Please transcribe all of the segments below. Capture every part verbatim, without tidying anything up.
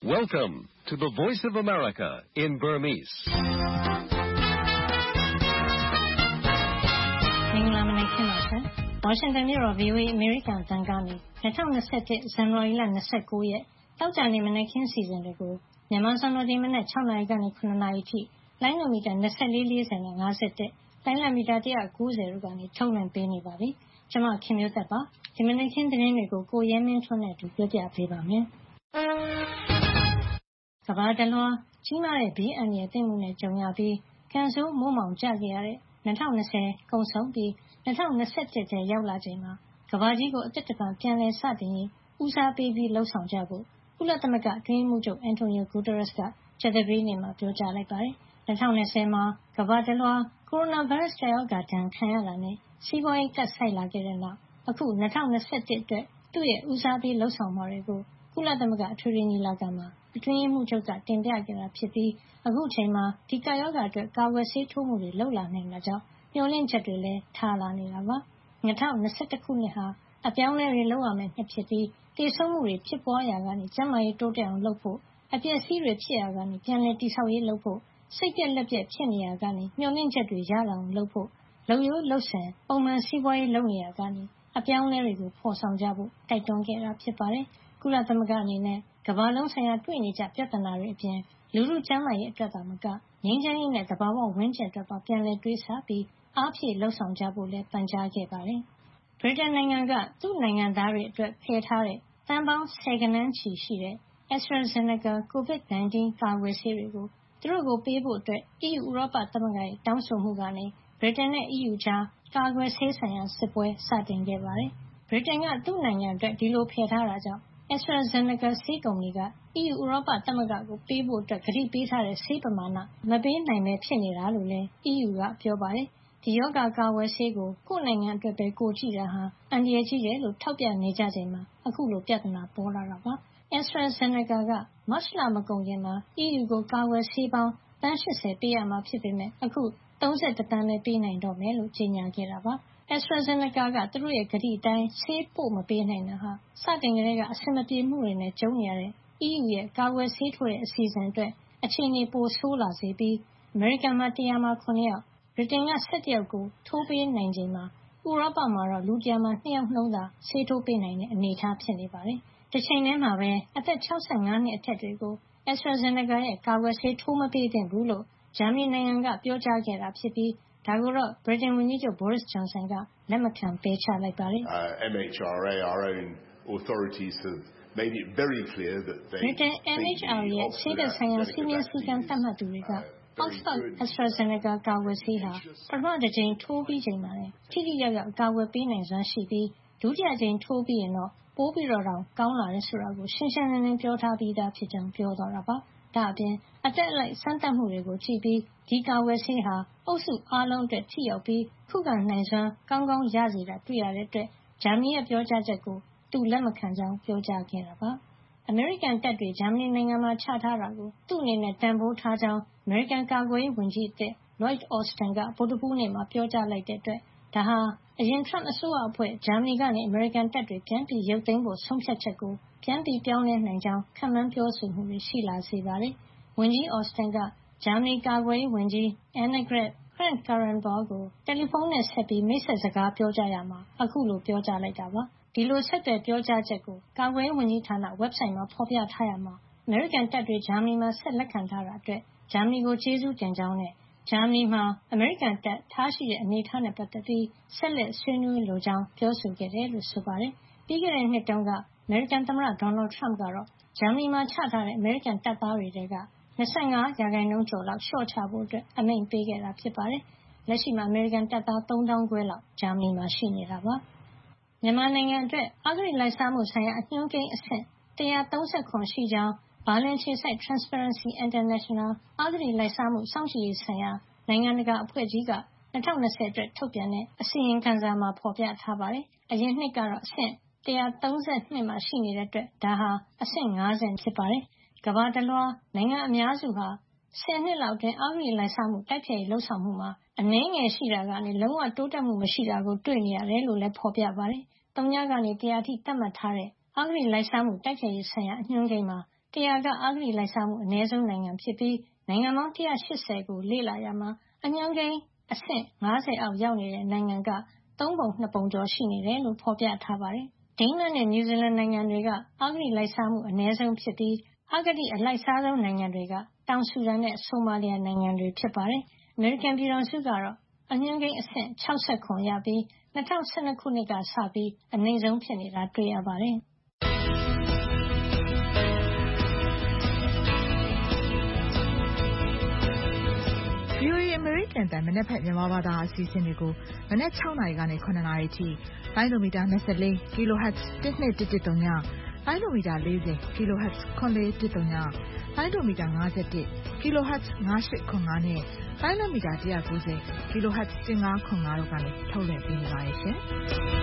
Welcome to the Voice of America in Burmese. မင်္ဂလာမနက်ခင်းပါရှင်။ ဝါရှင်တန်မြို့တော် ဗွီအိုအေ အမေရိကန်အသံကနေ၂၀၂၁ ဇန်နဝါရီလ၂၉ ရက်တောက်ကြနေ့မနက်ခင်းစီစဉ်တွေကိုမြန်မာစံတော်ချိန်မနက်၆နာရီကနေ၇နာရီထိလိုင်းနိုမီတာ၂၄ ၄၀နဲ့၅၁လိုင်းလံမီတာ၁၉၀တို့ကနေထုတ်လွှင့်ပေးနေပါပြီ။ကျွန်မခင်မျိုးသက်ပါ။ဒီမနက်ခင်းသတင်းတွေကိုကိုရဲမင်းထွန်းနဲ့အတူပြောပြပေးပါမယ်။ကမ္ဘာတလွှားကြီးမားတဲ့ဘေးအန္တရာယ်သိမ်းမှုနဲ့ကြုံရပြီးကံဆိုးမိုးမှောင်ကျခဲ့ရတဲ့၂၀၂၀ကုန်ဆုံးပြီး၂၀၂၁ထဲရောက်လာချိန်မှာကမ္ဘာကြီးကိုအသက်တပံပြန်လည်စတင်ရေးဦးစားပေးပြီးလှုပ်ဆောင်ကြဖို့ကုလသမဂ္ဂအတွင်းရေးမှူးချုပ်အန်တိုနီယိုဂူတာရက်စ်ကကြာသပတေးနေ့မှာပြောကြားလိုက်ပါတယ်။၂၀၂၀မှာကမ္ဘာတလွှားကိုရိုနာဗိုင်းရပ်စ်ကပ်ရောဂါဒဏ်ခံရတာနဲ့စီးပွားရေးကပ်ဆိုက်လာခဲ့တဲ့နောက်အခု၂၀၂၁အတွက်သူ့ရဲ့ဦးစားပေးလှုပ်ဆောင်မှုတွေကိုကုလသမဂ္ဂအထွေထွေညီလာခံမှာအတွင်းရေးမှူးချုပ်ကတင်ပြခဲ့တာဖြစ်ပြီးအခုချိန်မှာဒီကပ်ရောဂါအတွက်ကာကွယ်ဆေးထိုးမှုတွေလုပ်လာနိုင်တာကြောင့်မျှော်လင့်ချက်တွေလည်းထားလာနေတာပါ။၂၀၂၁ခုနှစ်ဟာအပြောင်းအလဲတွေလုပ်ရမယ့်နှစ်ဖြစ်ပြီးသေဆုံးမှုတွေဖြစ်ပွားရာကနေကျန်းမာရေးတိုးတက်အောင်လုပ်ဖို့အပျက်အစီးတွေဖြစ်ရာကနေပြန်လည်တည်ဆောက်ရေးလုပ်ဖို့စိတ်ပြက်လက်ပြက်ဖြစ်နေရာကနေမျှော်လင့်ချက်တွေရလာအောင်လုပ်ဖို့လုပ်ရိုးလုပ်စဉ်ပုံမှန်စီးပွားရေးလုပ်နေရာကနေအပြောင်းအလဲတွေကိုဖော်ဆောင်ကြဖို့တိုက်တွန်းခဲ့တာဖြစ်ပါတယ်။ကုလသမဂ္ဂအနေနဲ့ကမ္ဘာလုံးဆိုင်ရာတွေ့နေကြပြဿနာတွေအပြင်လူထုကျန်းမာရေးအတွက်သာမကငြိမ်းချမ်းရေးနဲ့သဘာဝဝန်းကျင်အတွက်ပါပြန်လည်တွေးဆပြီးအားဖြည့်လှုပ်ဆောင်ကြဖို့လည်းပန်ကြားခဲ့ပါတယ်။ဗြိတိန်နိုင်ငံကသူ့နိုင်ငံသားတွေအတွက်ဖယ်ထားတဲ့သန်းပေါင်းဆယ်ဂဏန်းချီရှိတဲ့ AstraZeneca ကိုဗစ်၁၉ ကာကွယ်ဆေးတွေကိုသူတို့ကိုပေးဖို့အတွက် အီးယူဥရောပသမဂ္ဂရဲ့တောင်းဆိုမှုကနေဗြိတိန်နဲ့အီးယူကြားကာကွယ်ဆေးဆိုင်ရာစစ်ပွဲစတင်ခဲ့ပါတယ်။ဗြိတိန်ကသူ့နိုင်ငံအတွက်ဒီလိုဖယ်ထားတာကြောင့် AstraZeneca ဆေးကုမ္ပဏီကအီးယူဥရောပသမဂ္ဂကိုပေးဖို့ကတိပေးထားတဲ့ဆေးပမာဏမပေးနိုင်ပဲဖြစ်နေတာလို့လည်းအီးယူကပြောပါတယ်။ဒီရောဂါကာကွယ်ဆေးကိုကိုယ့်နိုင်ငံအတွက်ပဲကိုကြည့်တာဟာအန္တရာယ်ကြီးတယ်လို့ထောက်ပြနေကြချိန်မှာအခုလိုပြဿနာပေါ်လာတာပါ။ AstraZeneca ကမတ်လမကုန်ခင်မှာအီးယူကိုကာကွယ်ဆေးပေါင်းသန်း၈၀ပေးရမှာဖြစ်ပေမဲ့အခု၃၁သန်းပဲပေးနိုင်တော့မယ်လို့ကြေညာခဲ့တာပါ။ AstraZeneca ကသူတို့ရဲ့ကတိအတိုင်းဆေးပို့မပေးနိုင်တာဟာစတင်ကတည်းကအဆင်မပြေမှုတွေနဲ့ကြုံနေရတဲ့အီးယူရဲ့ကာကွယ်ဆေးထိုးတဲ့အစီအစဉ်အတွက်အခြေအနေပိုဆိုးလာစေပြီးအမေရိကန်မှာတရာမှာ၇ယောက်ဗြိတိန်က၁၁ယောက်ကိုထိုးပေးနိုင်ချိန်မှာဥရောပမှာတော့လူတရာမှာ၂ယောက်နှုန်းသာဆေးထိုးပေးနိုင်တဲ့အနေအထားဖြစ်နေပါတယ်။တချိန်တည်းမှာပဲအသက်၆၅နှစ်အထက်တွေကို AstraZeneca ရဲ့ကာကွယ်ဆေးထိုးမပေးသင့်ဘူးလို့ဂျာမနီနိုင်ငံကပြောကြားခဲ့တာဖြစ်ပြီးဒါကိုတော့ဗြိတိန်ဝန်ကြီးချုပ် Boris Johnson ကလက်မခံပယ်ချလိုက်ပါတယ်။ M H R A, our own authorities have made it very clear that they ဗြိတိန် M H R A ရဲ့ဆေးဘက်ဆိုင်ရာစီမင်းစည်းကမ်းသတ်မှတ်သူတွေက Oxford AstraZeneca ကာကွယ်ဆေးဟာပထမတစ်ကြိမ်ထိုးပြီးချိန်မှာထိထိရောက်ရောက်ကာကွယ်ပေးနိုင်စွမ်းရှိပြီးဒုတိယကြိမ်ထိုးပြီးရင်တော့ပိုပြီးတော့တောင်ကောင်းလာတယ်ဆိုတာကိုရှင်းရှင်းလင်းလင်းပြောထားပြီးသားဖြစ်ကြောင်းပြောသွားတာပါ။ဒါ့အပြင်အသက်အလိုက်စမ်းသပ်မှုတွေကိုကြည့်ပြီးဒီကာကွယ်ဆေးဟာအုပ်စုအားလုံးအတွက်ထိရောက်ပြီးခုခံနိုင်စွမ်းကောင်းကောင်းရစေတာတွေ့ရတဲ့အတွက်ဂျာမနီရဲ့ပြောကြားချက်ကိုသူလက်မခံကြောင်းပြောကြားခဲ့တာပါ။အမေရိကန်တပ်တွေဂျာမနီနိုင်ငံမှာချထားတာကိုသူ့အနေနဲ့တန်ဖိုးထားကြောင်းအမေရိကန်ကာကွယ်ရေးဝန်ကြီးအသစ် Lloyd Austin ကဗုဒ္ဓဟူးနေ့မှာပြောကြားလိုက်တဲ့အတွက်ဒါဟာအရင် Trump အစိုးရအဖွဲ့ဂျာမနီကနေအမေရိကန်တပ်တွေပြန်ပြီးရုပ်သိမ်းဖို့ဆုံးဖြတ်ချက်ကိုပြန်ပြီးပြောင်းလဲနိုင်ကြောင်းခန့်မှန်းပြောဆိုမှုတွေရှိလာစေပါတယ်။ဝန်ကြီး Austin ကဂျာမနီကာကွယ်ရေးဝန်ကြီး Annegret Kramp-Karrenbauer ကိုတယ်လီဖုန်းနဲ့ဆက်ပြီးမိတ်ဆက်စကားပြောကြရမှာအခုလိုပြောကြားလိုက်တာပါ။ဒီလိုဆက်သွယ်ပြောကြားချက်ကိုကာကွယ်ရေးဝန်ကြီးဌာန website မှာဖော်ပြထားရမှာအမေရိကန်တပ်တွေဂျာမနီမှာဆက်လက်ခံထားတာအတွက်ဂျာမနီကိုကျေးဇူးတင်ကြောင်းနဲ့ဂျာမနီမှာအမေရိကန်တပ်ထားရှိတဲ့အနေအထားနဲ့ပတ်သက်ပြီးဆက်လက်ဆွေးနွေးလိုကြောင်းပြောဆိုခဲ့တယ်လို့ဆိုပါတယ်။ပြီးခဲ့တဲ့နှစ်တုန်းကအမေရိကန်သမ္မတဒေါ်နယ်ထရမ့်ကတော့ဂျာမနီမှာချထားတဲ့အမေရိကန်တပ်သားတွေထဲက၂၅ရာခိုင်နှုန်းကျော်လောက်လျှော့ချဖို့အမိန့်ပေးခဲ့တာဖြစ်ပါတယ်။လက်ရှိမှာအမေရိကန်တပ်သားသုံးသောင်းခွဲလောက်ဂျာမနီမှာရှိနေတာပါ။မြန်မာနိုင်ငံအတွက်အဂတိလိုက်စားမှုဆိုင်ရာအညွှန်းကိန်းအဆင့်၁၃၇ရှိကြောင်းဘာလင်အခြေစိုက် Transparency International အဂတိလိုက်စားမှုစောင့်ကြည့်ရေးဆိုင်ရာနိုင်ငံတကာအဖွဲ့ကြီးက၂၀၂၀အတွက်ထုတ်ပြန်တဲ့အစီရင်ခံစာမှာဖော်ပြထားပါတယ်။အရင်နှစ်ကတော့အဆင့်၁၃၂မှာရှိနေတဲ့အတွက်ဒါဟာအဆင့်၅ဆင့်ဖြစ်ပါတယ်။ကမ္ဘာတလွှားနိုင်ငံအများစုဟာဆယ်နှစ်လောက်အတွင်းအဂတိလိုက်စားမှုတိုက်ဖျက်ရေးလှုပ်ဆောင်မှုမှာအနည်းငယ်ရှိတာကနေလုံးဝတိုးတက်မှုမရှိတာကိုတွေ့နေရတယ်လို့လည်းဖော်ပြပါတယ်။သုညကနေတရာအထိသတ်မှတ်ထားတဲ့အဂတိလိုက်စားမှုတိုက်ဖျက်ရေးဆိုင်ရာအညွှန်းကိန်းမှာ one hundredကအာဂတိလိုက်စားမှုအနည်းဆုံးနိုင်ငံဖြစ်ပြီးနိုင်ငံပေါင်းone hundred eightyကိုလေ့လာရမှာအညံကိန်းအဆင့်fiftyအောက်ရောက်နေတဲ့နိုင်ငံကသုံးပုံနှစ်ပုံကျော်ရှိနေတယ်လို့ဖော်ပြထားပါတယ်။ဒိန်းမတ်နဲ့နယူးဇီလန်နိုင်ငံတွေကအဂတိလိုက်စားမှုအနည်းဆုံးဖြစ်ပြီးအဂတိအလိုက်စားဆုံးနိုင်ငံတွေကတောင်ဆူဒန်နဲ့ဆိုမာလီယာနိုင်ငံတွေဖြစ်ပါတယ်။အမေရိကန်ပြည်ထောင်စုကတော့အညံကိန်းအဆင့်sixty-nineရပြီးtwo thound twelveခုနှစ်ကစပြီးအနိမ့်ဆုံးဖြစ်နေတာတွေ့ရပါတယ်။ V O A အမေရိကန်တန်မနက်ဖြန်မြန်မာဘာသာအစီအစဉ်တွေကိုမနက်sixနာရီကနေsevenနာရီထိလိုင်းဒိုမီတာtwenty-four ကီလိုဟတ်ဇ်twelve one one zeroလိုင်းဒိုမီတာfortyကီလိုဟတ်ဇ်fourteen one zeroလိုင်းဒိုမီတာfifty-oneကီလိုဟတ်ဇ်five eight fiveနဲ့လိုင်းဒိုမီတာone ninetyကီလိုဟတ်ဇ်fifteen fiveတို့ကနေထုတ်လွှင့်ပေးနေပါတယ်ရှင်။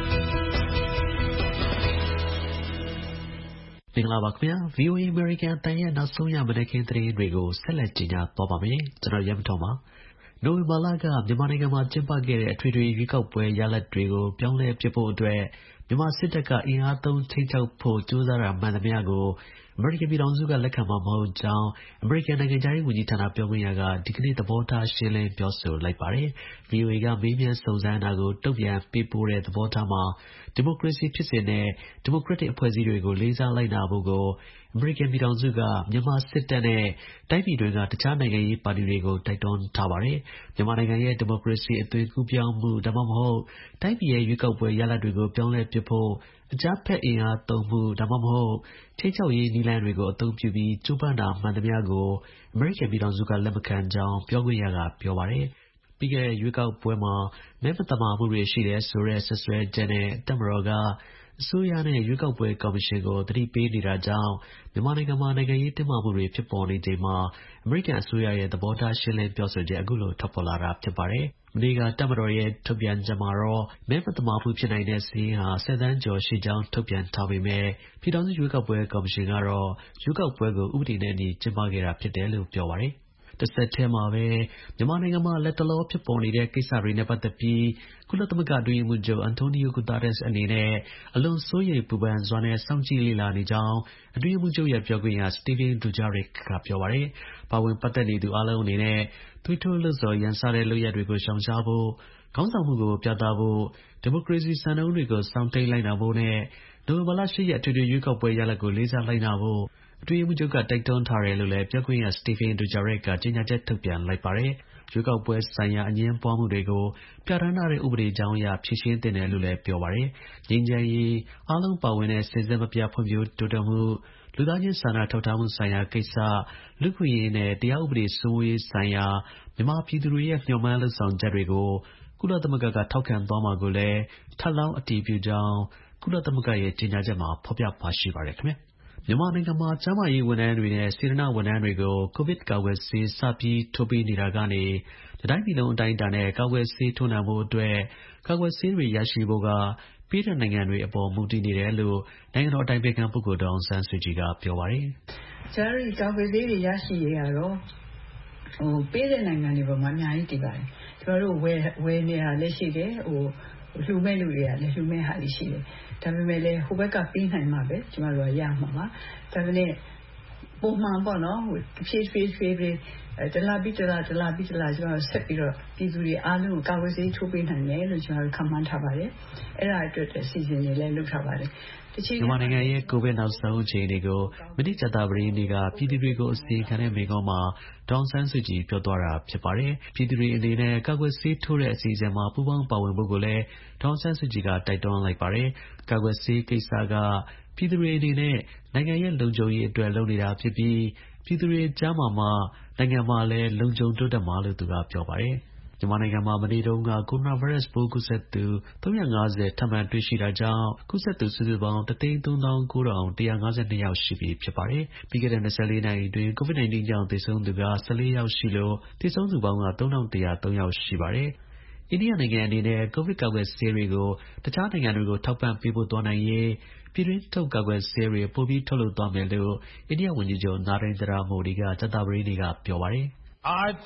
မင်္ဂလာပါခင်ဗျာ V O A American တန်ရဲ့နောက်ဆုံးရမနက်ခင်းသတင်းတွေကိုဆက်လက်ကြီးညာသွားပါမယ်ကျွန်တော်ရမတော်ပါနိုဝင်ဘာလကမြန်မာနိုင်ငံမှာကျင်းပခဲ့တဲ့အထွေထွေရွေးကောက်ပွဲရလဒ်တွေကိုပြောင်းလဲပစ်ဖို့အတွက်မြန်မာစစ်တပ်ကအင်အားသုံးထိန်းချုပ်ဖို့ကြိုးစားတာမှန်သမျှကိုအမေရိကန်ပြည်ထောင်စုကလက်ခံမှာမဟုတ်ကြောင်းအမေရိကန်နိုင်ငံခြားရေးဝန်ကြီးဌာနပြောခွင့်ရကဒီကနေ့သဘောထားရှင်းလင်းပြောဆိုလိုက်ပါတယ်။ V O A ကမေးမြန်းစုံစမ်းတာကိုတုံ့ပြန်ပေးပို့တဲ့သဘောထားမှာဒီမိုကရေစီဖြစ်စဉ်နဲ့ဒီမိုကရက်တစ်အဖွဲ့အစည်းတွေကိုလေးစားလိုက်နာဖို့ကိုအမေရိကန်ပြည်ထောင်စုကမြန်မာစစ်တပ်နဲ့တိုင်းပြည်တွေကတခြားနိုင်ငံရေးပါတီတွေကိုတိုက်တွန်းထားပါတယ်။မြန်မာနိုင်ငံရဲ့ဒီမိုကရေစီအသွင်ကူးပြောင်းမှုဒါမှမဟုတ်တိုင်းပြည်ရဲ့ရွေးကောက်ပွဲရလဒ်တွေကိုပြောင်းလဲပစ်ဖို့အကြမ်းဖက်အင်အားသုံးမှုဒါမှမဟုတ်ထိန်းချုပ်ရေးနည်းလမ်းတွေကိုအသုံးပြုပြီးကြိုးပမ်းတာမှန်သမျှကိုအမေရိကန်ပြည်ထောင်စုကလက်မခံကြောင်းပြောခွင့်ရကပြောပါတယ်။ပြီးခဲ့တဲ့ရွေးကောက်ပွဲမှာမဲမသမာမှုတွေရှိတယ်ဆိုတဲ့ဆွဆွဲချက်နဲ့တပ်မတော်ကအစိုးရနဲ့ရွေးကောက်ပွဲကော်မရှင်ကိုသတိပေးနေတာကြောင့်မြန်မာနိုင်ငံမှာနိုင်ငံရေးတင်းမာမှုတွေဖြစ်ပေါ်နေချိန်မှာအမေရိကန်အစိုးရရဲ့သဘောထားရှင်းလင်းပြောဆိုချက်အခုလိုထွက်ပေါ်လာတာဖြစ်ပါတယ်။မနေ့ကတပ်မတော်ရဲ့ထုတ်ပြန်ချက်မှာတော့မဲမသမာမှုဖြစ်နိုင်တဲ့စီးရင်ဟာtenသန်းကျော်ရှိကြောင်းထုတ်ပြန်ထားပေမဲ့ပြည်ထောင်စုရွေးကောက်ပွဲကော်မရှင်ကတော့ရွေးကောက်ပွဲကိုဥပဒေနဲ့အညီကျင်းပခဲ့တာဖြစ်တယ်လို့ပြောပါတယ်။တဆက်တည်းမှာပဲမြန်မာနိုင်ငံမှာလက်တလောဖြစ်ပေါ်နေတဲ့ကိစ္စတွေနဲ့ပတ်သက်ပြီးကုလသမဂ္ဂအတွင်းရေးမှူးချုပ်အန်တိုနီယို ဂူတာရက်စ်အနေနဲ့အလွန်စိုးရိမ်ပူပန်စွာနဲ့စောင့်ကြည့်လေ့လာနေကြောင်းအတွင်းရေးမှူးချုပ်ရဲ့ပြောခွင့်ရ စတီဗင် ဒူဂျာရစ်ကပြောပါတယ်။ပါဝင်ပတ်သက်နေသူအားလုံးအနေနဲ့သွေးထိုးလှုံ့ဆော်ရန်စတဲ့လုပ်ရပ်တွေကိုရှောင်ရှားဖို့ခေါင်းဆောင်မှုကိုပြသဖို့ဒီမိုကရေစီစံနှုန်းတွေကိုစောင့်တိတ်လိုက်နာဖို့နဲ့နိုဝင်ဘာလeightရက်အထွေထွေရွေးကောက်ပွဲရလဒ်ကိုလေးစားလိုက်နာဖို့အတွင်းရေးမှူးချုပ်ကတိုက်တွန်းထားတယ်လို့လည်းပြောခွင့်ရစတီဗင် ဒူဂျာရစ်ကကြေညာချက်ထုတ်ပြန်လိုက်ပါတယ်။ရွေးကောက်ပွဲဆိုင်ရာအငြင်းပွားမှုတွေကိုပြဋ္ဌာန်းထားတဲ့ဥပဒေကြောင်းအရဖြေရှင်းသင့်တယ်လို့လည်းပြောပါတယ်။ငြိမ်းချမ်းရေးအားလုံးပါဝင်တဲ့စဉ်ဆက်မပြတ်ဖွံ့ဖြိုးတိုးတက်မှုလူသားချင်းစာနာထောက်ထားမှုဆိုင်ရာကိစ္စလူ့အခွင့်အရေးနဲ့တရားဥပဒေစိုးမိုးရေးဆိုင်ရာမြန်မာပြည်သူတွေရဲ့မျှော်မှန်းလုပ်ဆောင်ချက်တွေကိုကုလသမဂ္ဂကထောက်ခံသွားမှာကိုလည်းထပ်လောင်းအတည်ပြုကြောင်းကုလသမဂ္ဂရဲ့ကြေညာချက်မှာဖော်ပြပါရှိပါတယ်ခင်ဗျာ။မြန်မာနိုင်ငံမှာကျန်းမာရေးဝန်ထမ်းတွေနဲ့စေတနာ့ဝန်ထမ်းတွေကိုကိုဗစ်ကာကွယ်ဆေးစပြီးထိုးပေးနေတာကနေတိုင်းပြည်လုံးအတိုင်းအတာနဲ့ကာကွယ်ဆေးထိုးနှံဖို့အတွက်ကာကွယ်ဆေးတွေရရှိဖို့ကပေးတဲ့နိုင်ငံတွေအပေါ်မူတည်နေတယ်လို့နိုင်ငံတော်အတိုင်ပင်ခံပုဂ္ဂိုလ်ဒေါ်အောင်ဆန်းစုကြည်ကပြောပါတယ်။ကျန်တဲ့ကာကွယ်ဆေးတွေရရှိရတော့ဟိုပေးတဲ့နိုင်ငံတွေပေါ်မှာအများကြီးတည်ပါတယ်။ကျွန်တော်တို့ဝယ်ဝယ်နေတာလည်းရှိတယ်ဟိုလှူမဲ့လူတွေကလည်းလှူမဲ့ဟာတွေရှိတယ်။ဒါပေမဲ့လည်းဟိုဘက်ကပေးနိုင်မှာပဲကျွန်တော်တို့ကရမှာပါ။ဒါပေမဲ့ပုံမှန်ပေါ့နော်ဟိုဖြည်းဖြည်းဖြည်းဖြည်းတလားပြီးတလားတလားပြီးတလားကျွန်တော်ဆက်ပြီးတော့ပြည်သူတွေအားလုံးကိုကာကွယ်ဆေးထိုးပေးနိုင်တယ်လို့ကျွန်တော်တို့ခန့်မှန်းထားပါတယ်။အဲ့ဒါအတွက်အစီအစဉ်တွေလည်းလုပ်ထားပါတယ်။မြန်မာနိုင်ငံရဲ့ကိုဗစ်နောက်ဆုံးအခြေအနေကိုမနေ့ကကြာသပတေးနေ့ကပြည်သူတွေကိုအစီအခံတဲ့မိန့်ခွန်းမှာဒေါ်အောင်ဆန်းစုကြည်ပြောသွားတာဖြစ်ပါတယ်။ပြည်သူတွေအနေနဲ့ကာကွယ်ဆေးထိုးတဲ့အစီအစဉ်မှာပူးပေါင်းပါဝင်ဖို့ကိုလည်းဒေါ်အောင်ဆန်းစုကြည်ကတိုက်တွန်းလိုက်ပါတယ်။ကာကွယ်ဆေးကိစ္စကပြည်သူတွေအနေနဲ့နိုင်ငံရဲ့လုံခြုံရေးအတွက်လုပ်နေတာဖြစ်ပြီးပြည်သူတွေကြားမှာမှနိုင်ငံမှာလည်းလုံခြုံတိုးတက်မှာလို့သူကပြောပါတယ်။မြန်မာနိုင်ငံမှာမနေ့တုန်းကကိုရိုနာဗိုင်းရပ်စ်ပိုးကူးစက်သူthree hundred fiftyထပ်မံတွေ့ရှိတာကြောင့်ကူးစက်သူစုစုပေါင်းone hundred thirty-nine thousand one hundred fifty-twoယောက်ရှိပြီဖြစ်ပါတယ်။ပြီးခဲ့တဲ့twenty-fourနာရီအတွင်း COVID nineteen ကြောင့်သေဆုံးသူကfourteenယောက်ရှိလို့သေဆုံးသူပေါင်းကthree thousand one hundred threeယောက်ရှိပါတယ်။အိန္ဒိယနိုင်ငံအနေနဲ့ကိုဗစ်ကာကွယ်ဆေးတွေကိုတခြားနိုင်ငံတွေကိုထောက်ပံ့ပေးဖို့သွားနိုင်ရေးပြည်တွင်းထုတ်ကာကွယ်ဆေးတွေပိုပြီးထုတ်လုပ်သွားမယ်လို့အိန္ဒိယဝန်ကြီးချုပ်နာရိန်ဒရာမိုဒီကကြာသပတေးနေ့ကပြောပါတယ်။ आज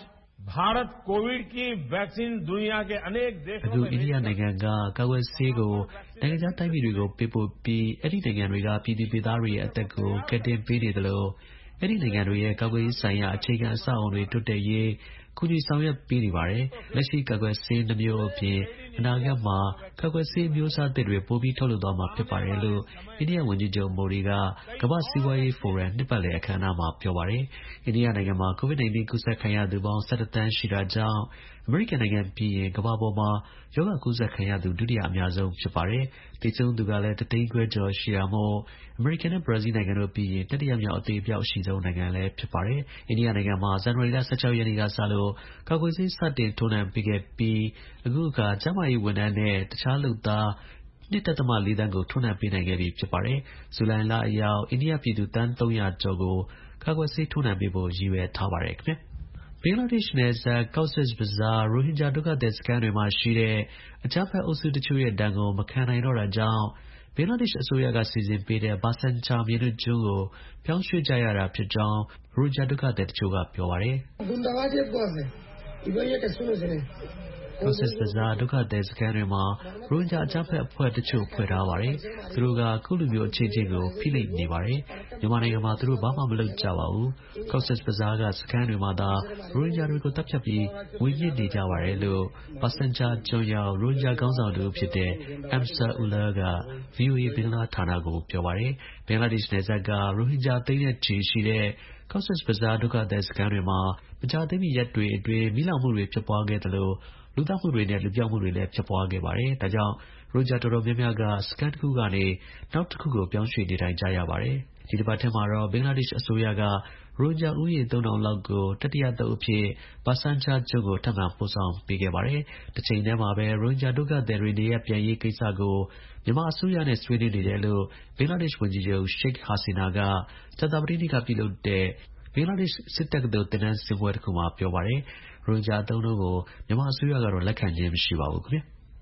भारत कोविड की वैक्सीन दुनिया के अनेक देशों में အိန္ဒိယနိုင်ငံကကာကွယ်ဆေးကိုနိုင်ငံခြားတိုင်းပြည်တွေကိုပေးပို့ပြီးအဲ့ဒီနိုင်ငံတွေကပြည်သူပြည်သားတွေရဲ့အသက်ကိုကယ်တင်ပေးနေသလိုအဲ့ဒီနိုင်ငံတွေရဲ့ကာကွယ်ရေးဆိုင်ရာအခြေခံအဆောက်အအုံတွေတိုးတက်ရေးကူညီဆောင်ရွက်ပေးနေပါတယ်။လက်ရှိကာကွယ်ဆေးနှမျိုးအပြင်အနာဂတ်မှာကာကွယ်ဆေးမျိုးစားသစ်တွေပိုပြီးထုတ်လုပ်သွားမှာဖြစ်ပါတယ်လို့အိန္ဒိယဝန်ကြီးချုပ်မိုဒီကကမ္ဘာ့စီးပွားရေးဖိုရမ်နှစ်ပတ်လည်အခမ်းအနားမှာပြောပါတယ်။အိန္ဒိယနိုင်ငံမှာ COVID 19 ကူးစက်ခံရသူပေါင်း ၁၁ သန်းရှိတာကြောင့်အမေရိကန်နိုင်ငံပြီးရင်ကမ္ဘာပေါ်မှာရောဂါကူးစက်ခံရသူဒုတိယအများဆုံးဖြစ်ပါတယ်။သေဆုံးသူကလည်းတစ်သိန်းခွဲကျော်ရှိတာမို့အမေရိကန်နဲ့ဘရာဇီးနိုင်ငံတို့ပြီးရင်တတိယမြောက်အသေးအပျောက်ရှိဆုံးနိုင်ငံလည်းဖြစ်ပါတယ်။အိန္ဒိယနိုင်ငံမှာဇန်နဝါရီလ ၁၆ ရက်နေ့ကစလို့ကာကွယ်ဆေးစတင်ထိုးနှံပေးခဲ့ပြီးအခုအခါကျန်းမာရေးဝန်ထမ်းနဲ့တခြားလုပ်သား ၂.၄ သန်းကိုထိုးနှံပေးနိုင်ခဲ့ပြီဖြစ်ပါတယ်။ဇူလိုင်လအရောက်အိန္ဒိယပြည်သူသန်း ၃၀၀ ကျော်ကိုကာကွယ်ဆေးထိုးနှံပေးဖို့ရည်ရွယ်ထားပါတယ်ခင်ဗျာဘင်္ဂလားဒေ့ရှ်နယ်စပ် Cox's Bazar ရိုဟင်ဂျာဒုက္ခသည်စခန်းတွေမှာရှိတဲ့အကြမ်းဖက်အုပ်စုတချို့ရဲ့ဒဏ်ကိုမခံနိုင်တော့တာကြောင့်ဘင်္ဂလားဒေ့ရှ်အစိုးရကစီစဉ်ပေးတဲ့ဘာဆန်ချာမြေနုကျွန်းကိုပြောင်းရွှေ့ကြရတာဖြစ်ကြောင်းရိုဟင်ဂျာဒုက္ခသည်တချို့ကပြောပါတယ်Cox's Bazar ဒုက္ခသည်စခန်းတွေမှာရိုဟင်ဂျာအကြမ်းဖက်အဖွဲ့တချို့ဖွဲ့ထားပါတယ်။သူတို့ကခုလိုမျိုးအခြေချင်းကိုဖိလိနေပါတယ်။မြန်မာနိုင်ငံမှာသူတို့ဘာမှမလုပ်ကြပါဘူး။ Cox's Bazar ကစခန်းတွေမှာသာရိုဟင်ဂျာတွေကိုတပ်ဖြတ်ပြီးဝင်မြင့်နေကြပါတယ်လို့ဘာဆန်ချာကျွန်းရောက်ရိုဟင်ဂျာခေါင်းဆောင်တူဖြစ်တဲ့ Amsa Ullah က ဗွီအိုအေ ဘင်္ဂလားဌာနကိုပြောပါတယ်။ဘင်္ဂလားဒေ့ရှ်နယ်စပ်ကရိုဟင်ဂျာသိန်းနဲ့ချီရှိတဲ့Cox's Bazar ဒုက္ခသည်စခန်းတွေမှာမကြာသေးမီရက်တွေအတွင်းမိလောင်မှုတွေဖြစ်ပွားခဲ့သလိုလူသတ်မှုတွေနဲ့လူပြောင်းမှုတွေလည်းဖြစ်ပွားခဲ့ပါတယ်။ဒါကြောင့်ရိုဟင်ဂျာတော်တော်များများကစခန်းတစ်ခုကနေနောက်တစ်ခုကိုပြောင်းရွှေ့နေထိုင်ကြရပါတယ်။ဒီတစ်ပတ်ထဲမှာတော့ဘင်္ဂလားဒေ့ရှ်အစိုးရကရိုဟင်ဂျာဦးရေ သုံးထောင်လောက်ကိုတတိယသုတ်အဖြစ်ဘာဆန်ချာကျွန်းကိုထပ်မံပို့ဆောင်ပေးခဲ့ပါတယ်။တစ်ချိန်တည်းမှာပဲရိုဟင်ဂျာဒုက္ခသည်တွေနေရပ်ပြန်ရေးကိစ္စကိုမြန်မာအစိုးရနဲ့ဆွေးနွေးနေတယ်လို့ဘင်္ဂလားဒေ့ရှ်ဝန်ကြီးချုပ် Sheikh Hasina ကကြာသပတေးနေ့ကပြုလုပ်တဲ့ဘင်္ဂလားဒေ့ရှ်စစ်တက္ကသိုလ်သင်တန်းဆင်းပွဲတစ်ခုမှာပြောပါတယ်။ရိုဟင်ဂျာအသုံးအနှုန်းကိုမြန်မာအစိုးရကတော့လက်ခံခြင်းမရှိပါဘူးခင်ဗျာ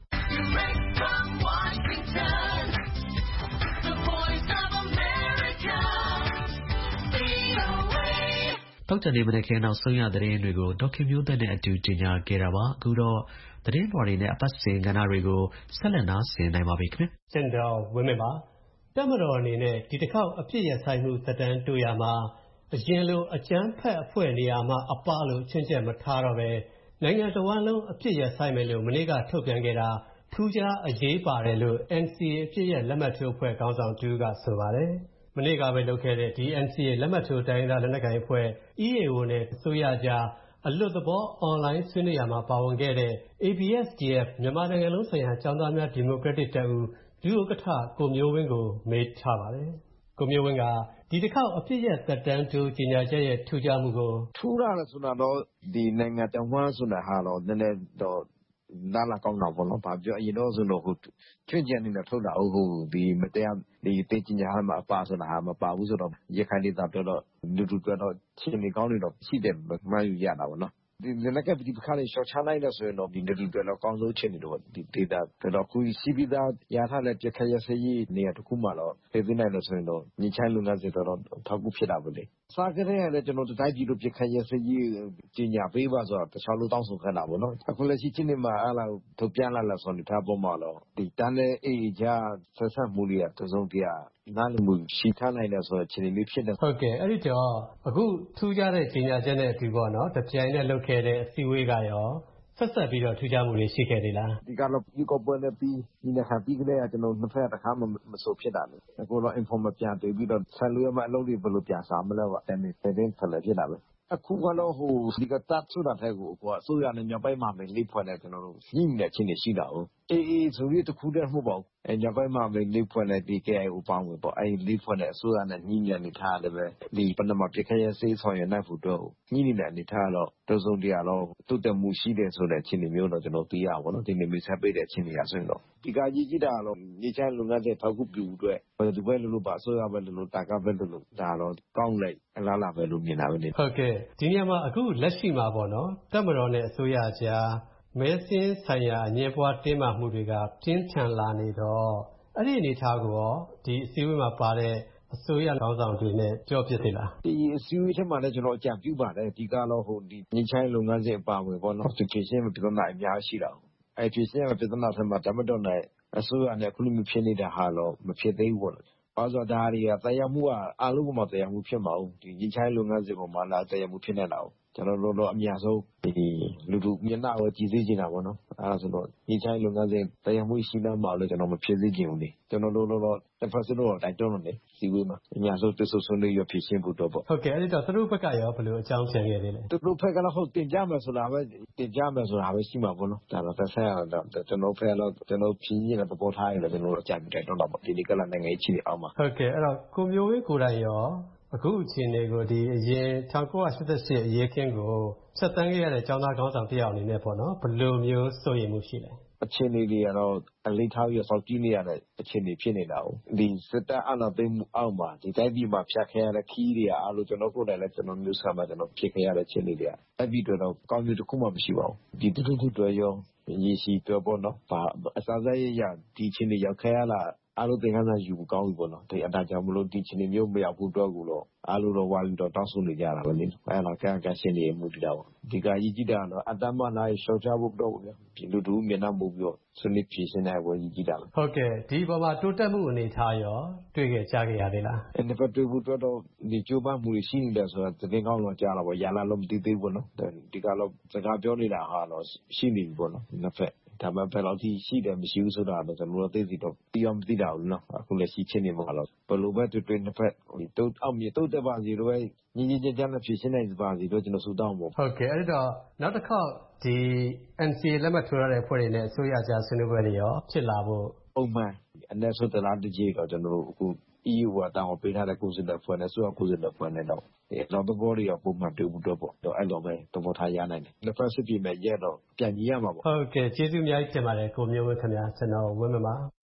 တောက်ကြနေမနေ့ကနောက်ဆုံးရသတင်းတွေကိုဒေါက်ခင်မျိုးသက်နဲ့အတူကြီးညာခဲ့တာပါအခုတော့သတင်းပေါ်တွေနဲ့အပတ်စဉ်ကဏ္ဍတွေကိုဆက်လက်နားဆင်နိုင်ပါပြီခင်ဗျာစင်တော်ဝင်းမပါတက်မတော်အနေနဲ့ဒီတစ်ခေါက်အပြစ်ရဆိုင်မှုသက်တမ်းတိုးရမှာအရင်လိုအကြမ်းဖက်အဖွဲ့နေရာမှာအပလို့ချင်းချက်မထားတော့ပဲနိုင်ငံတော်ဝန်လုံးအပြစ်ရဆိုင်မယ်လို့မနေ့ကထုတ်ပြန်ခဲ့တာထူးခြားအရေးပါတယ်လို့ N C A အပြစ်ရလက်မှတ်ထိုးအဖွဲ့ခေါင်းဆောင်တူကဆိုပါတယ်မနေ့ကပဲလုပ်ခဲ့တဲ့ဒီ N C A လက်မှတ်ထိုးတိုင်းသားလက်နက်ကိုင်အဖွဲ့ E A O နဲ့အစိုးရကြားအလွတ်သဘောအွန်လိုင်းဆွေးနွေးရမှာပါဝင်ခဲ့တဲ့ A B S D F မြန်မာနိုင်ငံလုံးဆိုင်ရာကျောင်းသားများဒီမိုကရက်တစ်တပ်ဦးဒုဥက္ကဋ္ဌကိုမျိုးဝင်းကိုမေးထားပါတယ်ကိုမျိုးဝင်းကဒီတစ်ခေါက်အပြစ်ရသက်တမ်းတိုးကြီးညာချက်ရဲ့ထူးခြားမှုကိုထူးတာလဲဆိုတာတော့ဒီနိုင်ငံတော်ဝန်ဆိုတာဟာတော့နည်းနည်းတော့နားလာကောင်းတာပေါ့နော်။ဘာပြောအရင်တော့ဆိုတော့ဟိုချွင့်ကျန်နေတာထုတ်တာဟုတ်ဒီမတရားဒီတင်ကြီးညာမှာအပါဆိုတာဟာမပါဘူးဆိုတော့ရခိုင်ဒေသပြောတော့လူလူပြောတော့ချင်းနေကောင်းနေတော့ရှိတယ်မှန်းယူရတာပေါ့နော်။ဒီလက်ကဒီခါလေးရှော့ချနိုင်လို့ဆိုရင်တော့ဒီလူလူပြောတော့ကောင်းဆုံးချင်းနေတော့ဒီဒေသတော့ခုစီပီသားရထားတဲ့ပြခရစရေးနေရာတစ်ခုမှတော့ပြည်သူနိုင်လို့ဆိုရင်တော့ညချိုင်းလူငန်းစစ်တော့ထောက်ကူဖြစ်တာပဲလေ။စားကြတဲ့လည်းကျွန်တော်တိုက်ပြည်လို့ပြခရစရေးကြီးညာပေးပါဆိုတော့တခြားလူတောင်းဆိုခဲ့တာပေါ့နော်။အခုလည်းရှိချင်းနေမှာအဲ့လိုထုတ်ပြန်လာလို့ဆိုတော့ထားပေါ်မှာတော့ဒီတန်းတဲ့အေးကြဆက်ဆက်မှုတွေကတစုံတရာနားလည်မှုရှိထားနိုင်တယ်ဆိုတော့ချင်းလေးဖြစ်တယ်ဟုတ်ကဲ့အဲ့ဒီတော့အခုထူးခြားတဲ့ကြီးညာချက်နဲ့အတူပေါ့နော်တပြိုင်နဲ့လုပ်ခဲ့တဲ့အစည်းအဝေးကရောဆက်ဆက်ပြီးတော့ထူးခြားမှုတွေရှိခဲ့သေးလားဒီကတော့ဒီကောပွဲနဲ့ပြီးဒီနေ့ခါပြီးကလေးကကျွန်တော်နှစ်ဖက်တစ်ခါမှမဆိုဖြစ်တာလေအခုတော့ inform ပြန်တွေ့ပြီးတော့ဆန်လွေးမှာအလုပ်တွေဘယ်လိုပြန်စားမလဲပေါ့တင်းတင်းဆက်လက်ဖြစ်တာပဲအခုကတော့ဟိုဒီကတတ်ဆိုတာတဲ့ကိုကိုအစိုးရနဲ့ညပိုင်းမှာပဲလိဖွင့်တယ်ကျွန်တော်တို့ညှိနေတဲ့ချင်းတွေရှိတာဟုတ်အေးအေးဆိုပြီးတခုတည်းမဟုတ်ပါဘူးအဲညပိုင်းမှာပဲလိဖွင့်တယ်ဒီ K I O ပေါင်းဝင်ပေါ့အဲလိဖွင့်တဲ့အစိုးရနဲ့ညှိနေနေထားတယ်ပဲဒီပဏမပြခရစေးဆောင်ရနိုင်ဖို့တော့ညှိနေတဲ့အနေထားတော့တစုံတရာတော့တုတ်တမှုရှိတယ်ဆိုတဲ့ချင်းတွေမျိုးတော့ကျွန်တော်သိရပါတော့ဒီနေ့မိတ်ဆက်ပေးတဲ့ချင်းတွေရဆိုရင်တော့ဒီကကြီးကြီးတာတော့ညချမ်းလုံငန်းတဲ့ထောက်ကူပြုအတွက်ဘယ်သူပဲလို့လို့ပါအစိုးရပဲလို့လို့တာကပဲလို့လို့ဒါတော့ကောင်းလိုက်အလားလာပဲလို့မြင်တာပဲနေဟုတ်ကဲ့ဒီညမှာအခုလက်ရှိမှာပေါ့နော်တပ်မတော်နဲ့အစိုးရကြားမဲစင်းဆိုင်ရာအငြင်းပွားတင်းမာမှုတွေကပြင်းထန်လာနေတော့အဲ့ဒီအနေထားကိုရောဒီအစည်းအဝေးမှာပါတဲ့အစိုးရခေါင်းဆောင်တွေနဲ့ပြောဖြစ်သေးလားဒီအစည်းအဝေးထဲမှာလည်းကျွန်တော်အကြံပြုပါတယ်ဒီကတော့ဟိုဒီငင်းချိုင်းလုပ်ငန်းစဉ်အပါအဝင်ပေါ့နော်ဖြည့်ရှင်းပြဿနာအများရှိတာအဲ့ဖြည့်ရှင်းပြဿနာထဲမှာတမတော်နဲ့အစိုးရနဲ့ခုလိုမျိုးဖြစ်နေတာဟာတော့မဖြစ်သေးဘူးပေါ့ဘာလို့ဒါတွေကတရားမှုကအလုံးပေါ်တရားမှုဖြစ်မအောင်ဒီငင်းချိုင်းလုပ်ငန်းစဉ်ပေါ်မှာလာတရားမှုဖြစ်နေတာကျွန်တော်တို့တော့အများဆုံးဒီလူလူမျက်နှာကိုကြည့်သိချင်တာပေါ့နော်အဲဒါဆိုတော့ငင်းချိုင်းလုပ်ငန်းစဉ်တရားမှုရှိနေမှာလို့ကျွန်တော်မဖြစ်သေးခင်ဘူးလေကျွန်တော်တို့တော့တစ်ဖက်စလုံးတော့တိုက်တွန်းလို့နေစီဝေးမှာအများဆုံးတဆဆွလေးရဖြစ်ရှင်းဖို့တော့ပေါ့ဟုတ်ကဲ့အဲ့တော့သူတို့ဘက်ကရောဘယ်လိုအကြောင်းပြန်ခဲ့သေးလဲသူတို့ဘက်ကလည်းဟုတ်တင်ကြမယ်ဆိုတာပဲတင်ကြမယ်ဆိုတာပဲရှိမှာပေါ့နော်ဒါတော့တစ်ဆက်တော့ကျွန်တော်ဖက်တော့ကျွန်တော်ဖြင်းရတဲ့သဘောထားရတယ်ကျွန်တော်အကြံပြုတိုက်တွန်းတော့ပေါ့ဒီနေ့ကလည်းနိုင်ငံကြီးအောင်မှာဟုတ်ကဲ့အဲ့တော့ကိုမျိုးဝင်းကိုယ်တိုင်ရောအခုအခြေအနေကိုဒီအရင်၁၉၈၈အရေးခင်းကိုဆက်တန်းခဲ့ရတဲ့ကျောင်းသားခေါင်းဆောင်တယောက်အနေနဲ့ပေါ့နော်ဘယ်လိုမျိုးစိုးရိမ်မှုရှိလဲအခြေအနေတွေကတော့အလေးထားပြီးစောင့်ကြည့်နေရတဲ့အခြေအနေဖြစ်နေတာ哦ဒီစစ်တပ်အနာသိမ်းမှုအောက်မှာဒီတိုင်းပြည်မှာဖြတ်ခဲ့ရတဲ့ခီးတွေအားလို့ကျွန်တော်ကိုယ်တိုင်လည်းကျွန်တော်မျိုးဆာမှာကျွန်တော်ဖြစ်ခဲ့ရတဲ့အခြေအနေတွေအဲ့ဒီတော့ကောင်းကျိုးတစ်ခုမှမရှိပါဘူးဒီတူတူတွေရောရေရှိပြောပေါ့နော်ဘာအစားစားရရဒီအခြေအနေရောက်ခဲ့ရလားအားလို့သင်ခန်းစာယူကောင်းပြီပေါ့နော်ဒီအတားကြောင့်မလို့ဒီချင်းမျိုးမရောက်ဘူးတော့ဘူးတော့အားလို့တော့ဝါပြီးတော့တောင်းဆိုနေကြတာပဲလေအဲ့တော့ကံကံရှင်နေမှုတည်တာပေါ့ဒီကကြီးကြည့်တာတော့အတ္တမနိုင်ရှော့ချဖို့တော့ဗျာဒီလူတူမျက်နှာမူပြီးတော့စနစ်ဖြည့်ရှင်းတဲ့ဝင်ကြီးကြည့်တာဟုတ်ကဲ့ဒီဘက်မှာတိုးတက်မှုအနေထားရောတွေ့ခဲ့ကြခဲ့ရသေးလားအဲ့ဒီဘက်တွေ့ဖို့တော့ဒီကြိုးပမ်းမှုရှိနေတယ်ဆိုတော့သင်ကောင်းတော့ကြားလာပေါ့ရလာလို့မသိသေးဘူးပေါ့နော်ဒီကတော့စကားပြောနေတာဟာတော့ရှိနေပြီပေါ့နော်နှစ်ဖက်ဒါမှဘယ်လောက်ထိရှိတယ်မရှိဘူးဆိုတာတော့ကျွန်တော်တို့သိစီတော့ပြီးအောင်မသိတာဘူးနော်အခုလည်းရှိချင်းနေမှာတော့ဘယ်လိုပဲတွေ့တွေ့နှစ်ဖက်ဒီတုတ်အောင်မြေတုတ်တက်ပါစီလိုပဲညီညီကြကြနဲ့ဖြစ်ရှင်းနိုင်ပါစီတော့ကျွန်တော်ဆုတောင်းပေါ့ဟုတ်ကဲ့အဲ့တော့နောက်တစ်ခေါက်ဒီ N C A လက်မှတ်ထိုးရတဲ့ဖွဲ့တွေနဲ့အစိုးရကြားဆွေးနွေးပွဲတွေရောဖြစ်လာဖို့ပုံမှန်အနည်းဆုံးတလားတစ်ကြိမ်တော့ကျွန်တော်တို့အခု E U ကတောင်းပေးထားတဲ့ကိုယ်စားလှယ်ဖွဲ့နဲ့ဆိုတော့ကိုယ်စားလှယ်ဖွဲ့နဲ့တော့ဒီတော့သဘောတွေကပုံမှန်တွေ့ဘူးတော့ပေါ့တော့အဲ့လိုပဲသဘောထားရနိုင်တယ်လက်ဖက်စစ်ပြည်မဲ့ရက်တော့ပြန်ကြီးရမှာပေါ့ဟုတ်ကဲ့ကျေးဇူးအများကြီးတင်ပါတယ်ကိုမျိုးဝင်းခင်ဗျာကျွန်တော်ဝင်းမပါ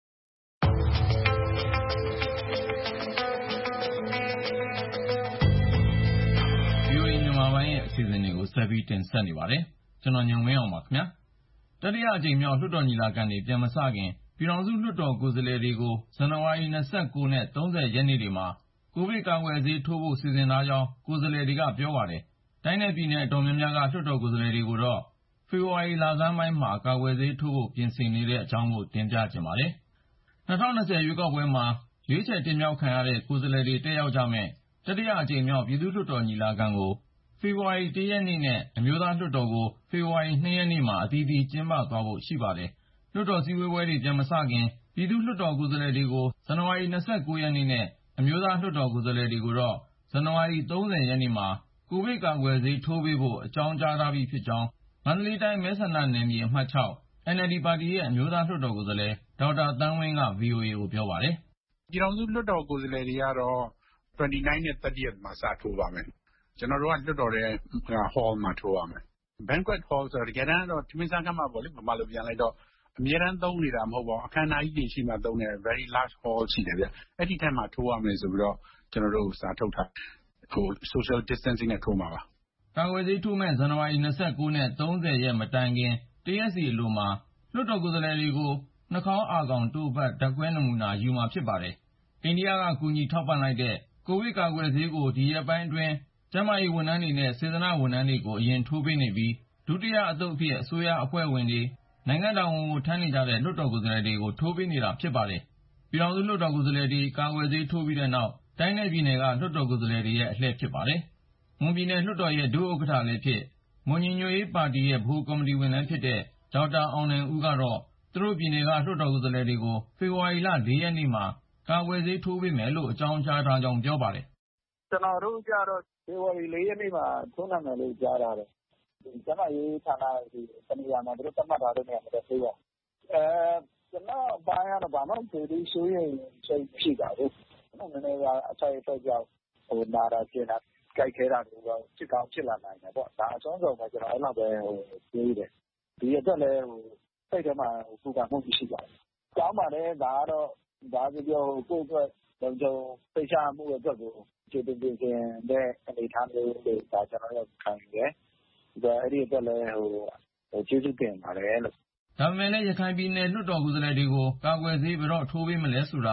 အစီအစဉ်တွေကိုဆက်ပြီးတင်ဆက်နေပါတယ်ကျွန်တော်ညံဝင်းအောင်ပါခင်ဗျာတတိယအကြိမ်မြောက်လွှတ်တော်ညီလာခံတွေပြန်မစခင်ပြည်ထောင်စုလွှတ်တော်ကိုယ်စားလှယ်တွေကိုဇန်နဝါရီ၂၉နဲ့၃၀ရက်နေ့တွေမှာကိုဗစ်ကာကွယ်ဆေးထိုးဖို့စီစဉ်ထားကြောင်းကိုယ်စားလှယ်တွေကပြောပါတယ်တိုင်းနယ်ပြည်နယ်အတော်များများကလွှတ်တော်ကိုယ်စားလှယ်တွေကိုတော့ဖေဖော်ဝါရီလဆန်းပိုင်းမှာကာကွယ်ဆေးထိုးဖို့ပြင်ဆင်နေတဲ့အကြောင်းကိုတင်ပြချင်ပါတယ်၂၀၂၀ရွေးကောက်ပွဲမှာရွေးချယ်တင်မြှောက်ခံရတဲ့ကိုယ်စားလှယ်တွေတက်ရောက်ကြမယ့်တတိယအကြိမ်မြောက်ပြည်သူ့လွှတ်တော်ညီလာခံကိုဖေဖော်ဝါရီလရက်နေ့နဲ့အမျိုးသားလွှတ်တော်ကိုဖေဖော်ဝါရီလ၂ရက်နေ့မှာအသီးသီးကျင်းပသွားဖို့ရှိပါတယ်။လွှတ်တော်စည်းဝေးပွဲတွေပြန်မစခင်ပြည်သူ့လွှတ်တော်ကိုယ်စားလှယ်တွေကိုဇန်နဝါရီလ၂၉ရက်နေ့နဲ့အမျိုးသားလွှတ်တော်ကိုယ်စားလှယ်တွေကိုတော့ဇန်နဝါရီလ၃၀ရက်နေ့မှာကိုဗစ်ကာကွယ်ဆေးထိုးပေးဖို့အကြောင်းကြားထားပြီးဖြစ်ကြောင်းမန္တလေးတိုင်းမဲဆန္ဒနယ်မြေအမှတ်၆ N L D ပါတီရဲ့အမျိုးသားလွှတ်တော်ကိုယ်စားလှယ်ဒေါက်တာသန်းဝင်းက ဗွီအိုအေကိုပြောပါတယ်။ပြည်ထောင်စုလွှတ်တော်ကိုယ်စားလှယ်တွေကတော့၂၉နဲ့၃၀ရက်မှာစထိုးပါမယ်။ကျွန်တော်တို့ကလွှတ်တော်ရဲ့ hall မှာထိုးရမယ်။ banquet hall ဆိုတော့တကယ်တမ်းတော့ထမင်းစားခန်းမှာပေါ့လေဗမာလိုပြန်လိုက်တော့အများတန်းသုံးနေတာမဟုတ်ပါဘူးအခမ်းအနားကြီးတွေရှိမှသုံးတဲ့ very large hall ရှိတယ်ဗျအဲ့ဒီထက်မှထိုးရမယ်ဆိုပြီးတော့ကျွန်တော်တို့စာထုတ်ထားဟို social distancing နဲ့ထိုးမှာပါကာကွယ်ဆေးထိုးမဲ့ဇန်နဝါရီလ၂၉နဲ့၃၀ရက်မတိုင်ခင်တရက်စီအလိုမှာလွှတ်တော်ကိုယ်စားလှယ်တွေကိုနှာခေါင်းအာခေါင်တို့ဖတ်ဓာတ်ခွဲနမူနာယူမှာဖြစ်ပါတယ်အိန္ဒိယကကူညီထောက်ပံ့လိုက်တဲ့ကိုဗစ်ကာကွယ်ဆေးကိုဒီရက်ပိုင်းအတွင်းကျန်းမာရေးဝန်ထမ်းတွေနဲ့စေတနာ့ဝန်ထမ်းတွေကိုအရင်ထိုးပေးနေပြီးဒုတိယအသုတ်အဖြစ်အစိုးရအဖွဲ့ဝင်တွေနိုင်ငံတော်ဝန်ကိုထမ်းနေကြတဲ့လွှတ်တော်ကိုယ်စားလှယ်တွေကိုထိုးပေးနေတာဖြစ်ပါတယ်။ပြည်ထောင်စုလွှတ်တော်ကိုယ်စားလှယ်တွေကာကွယ်ဆေးထိုးပြီးတဲ့နောက်တိုင်းနယ်ပြည်နယ်ကလွှတ်တော်ကိုယ်စားလှယ်တွေရဲ့အလှည့်ဖြစ်ပါတယ်။မွန်ပြည်နယ်လွှတ်တော်ရဲ့ဒုဥက္ကဋ္ဌလည်းဖြစ်မွန်ညီညွတ်ရေးပါတီရဲ့ဗဟိုကော်မတီဝင်လည်းဖြစ်တဲ့ဒေါက်တာအောင်နိုင်ဦးကတော့သူတို့ပြည်နယ်ကလွှတ်တော်ကိုယ်စားလှယ်တွေကိုဖေဖော်ဝါရီလ၄ရက်နေ့မှာကာကွယ်ဆေးထိုးပေးမယ်လို့အကြောင်းကြားထားကြောင်းပြောပါတယ်။ကျွန်တော်တို့ကြတော့ဖေဖော်ဝါရီ၄ရက်နေ့မှာထိုးနိုင်မယ်လို့ကြားထားတယ်။ဒီကျန်းမာရေးဌာနဒီတနေရာမှာသူတို့သတ်မှတ်ထားတဲ့နေရာမှာထိုးရ။အဲကျွန်တော်အပိုင်းကတော့ဘာမှမဖြစ်သေးဆိုရင်စိတ်ဖြစ်တာဘူး။ကျွန်တော်နည်းနည်းကအချိုက်အချိုက်ကြောင့်ဟိုနာတာကျင်တာကြိုက်ခဲတာတွေကဖြစ်ကောင်းဖြစ်လာနိုင်တယ်ပေါ့။ဒါအဆုံးစုံပဲကျွန်တော်အဲ့လောက်ပဲဟိုပြေးတယ်။ဒီအတွက်လည်းဟိုစိတ်ထဲမှာပူပန်မှုရှိပါတယ်။ကြောင်းပါတယ်ဒါကတော့ဒါပြောပြောကိုယ့်အတွက်တော့ကျွန်တော်သိချမှုအတွက်ကိုကျေတင်တင်တဲ့အနေထားမျိုးတွေဒါကျွန်တော်တို့ခံယူရဲဒါအဲ့ဒီအတွက်လည်းဟိုဟိုကျေးဇူးတင်ပါတယ်လို့ဒါပေမဲ့လည်းရခိုင်ပြည်နယ်လွှတ်တော်ကိုယ်စားလှယ်တွေကိုကာကွယ်ဆေးဘယ်တော့ထိုးပေးမလဲဆိုတာ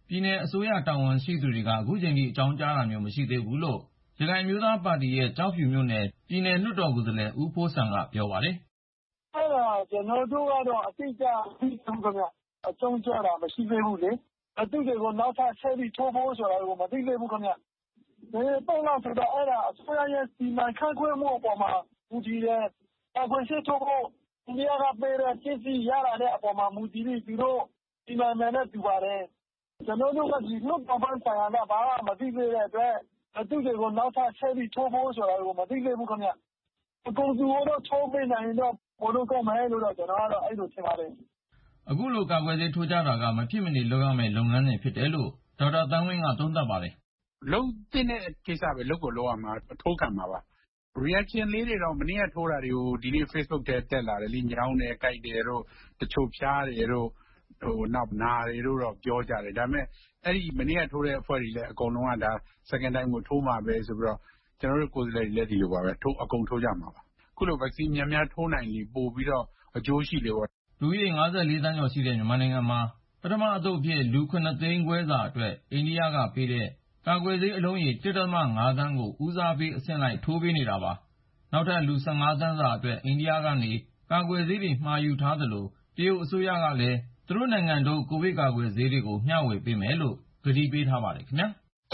ပြည်နယ်အစိုးရတာဝန်ရှိသူတွေကအခုချိန်ထိအကြောင်းကြားတာမျိုးမရှိသေးဘူးလို့ရခိုင်အမျိုးသားပါတီရဲ့ကျောက်ဖြူမြို့နယ်ပြည်နယ်လွှတ်တော်ကိုယ်စားလှယ်ဦးဖိုးစံကပြောပါတယ်။အဲ့ဒါကျွန်တော်တို့ကတော့အတိအကျသိဆုံးကြအကြောင်းကြားတာမရှိသေးဘူးလေ။အတူတွေကိုနောက်ထပ်ဆက်ပြီးထိုးဖို့ဆိုတာကိုမသိသေးဘူးခင်ဗျ။ဒီပုံလောက်ဆိုတော့အဲ့ဒါအစိုးရရဲ့စီမံခန့်ခွဲမှုအပေါ်မှာမူတည်တယ်။အခုရှိထိုးဖို့အိန္ဒိယကပေးတဲ့ပြည်စီရလာတဲ့အပေါ်မှာမူတည်ပြီးသူတို့စီမံမယ်နဲ့တူပါတယ်။ကျွန်တော်တို့ကဒီလွတ်တော်ပိုင်းဆိုင်ရာကဘာမှမသိသေးတဲ့အတွက်အတူတွေကိုနောက်ထပ်ဆက်ပြီးထိုးဖို့ဆိုတာကိုမသိသေးဘူးခင်ဗျ။အကုန်စုတော့ထိုးပေးနိုင်တော့ဘုလို့ကောင်းမယ်လို့တော့ကျွန်တော်ကတော့အဲ့လိုထင်ပါတယ်။အခုလိုကာကွယ်ဆေးထိုးကြတာကမဖြစ်မနေလုပ်ရမယ့်လုပ်ငန်းတွေဖြစ်တယ်လို့ဒေါက်တာတန်းဝင်းကသုံးသပ်ပါတယ်။လုံးတဲ့ကိစ္စပဲလုပ်ကိုလုပ်ရမှာထိုးခံမှာပါ။ reaction လေးတွေတော့မနေ့ကထိုးတာတွေကိုဒီနေ့ Facebook ထဲတက်လာတယ်လေညောင်းတယ်ကြိုက်တယ်တို့တချို့ဖြားတယ်တို့ဟိုနောက်နာတယ်တို့တော့ပြောကြတယ်ဒါပေမဲ့အဲ့ဒီမနေ့ကထိုးတဲ့အဖွဲ့တွေလည်းအကုန်လုံးကဒါ second time ကိုထိုးမှာပဲဆိုပြီးတော့ကျွန်တော်တို့ကိုယ်စားလှယ်တွေလည်းဒီလိုပါပဲထိုးအကုန်ထိုးကြမှာပါခုလို vaccine များများထိုးနိုင်လေပို့ပြီးတော့အကျိုးရှိလေပေါ့လူဦးရေ၅၄သန်းကျော်ရှိတဲ့မြန်မာနိုင်ငံမှာပထမအသုတ်အဖြစ်လူခုနှစ်သိန်းခွဲစာအတွက်အိန္ဒိယကပေးတဲ့ကာကွယ်ဆေးအလုံးရေ ၁.၅ သန်းကိုဦးစားပေးအဆင့်လိုက်ထိုးပေးနေတာပါနောက်ထပ်လူ၁၅သန်းစာအတွက်အိန္ဒိယကနေကာကွယ်ဆေးတွေမှာယူထားသလိုတရုတ်အစိုးရကလည်းသူတို့နိုင်ငံတို့ကိုဗစ်ကာကွယ်ဆေးတွေကိုမျှဝေပေးမယ်လို့ကတိပေးထားပါတယ်ခင်ဗျာ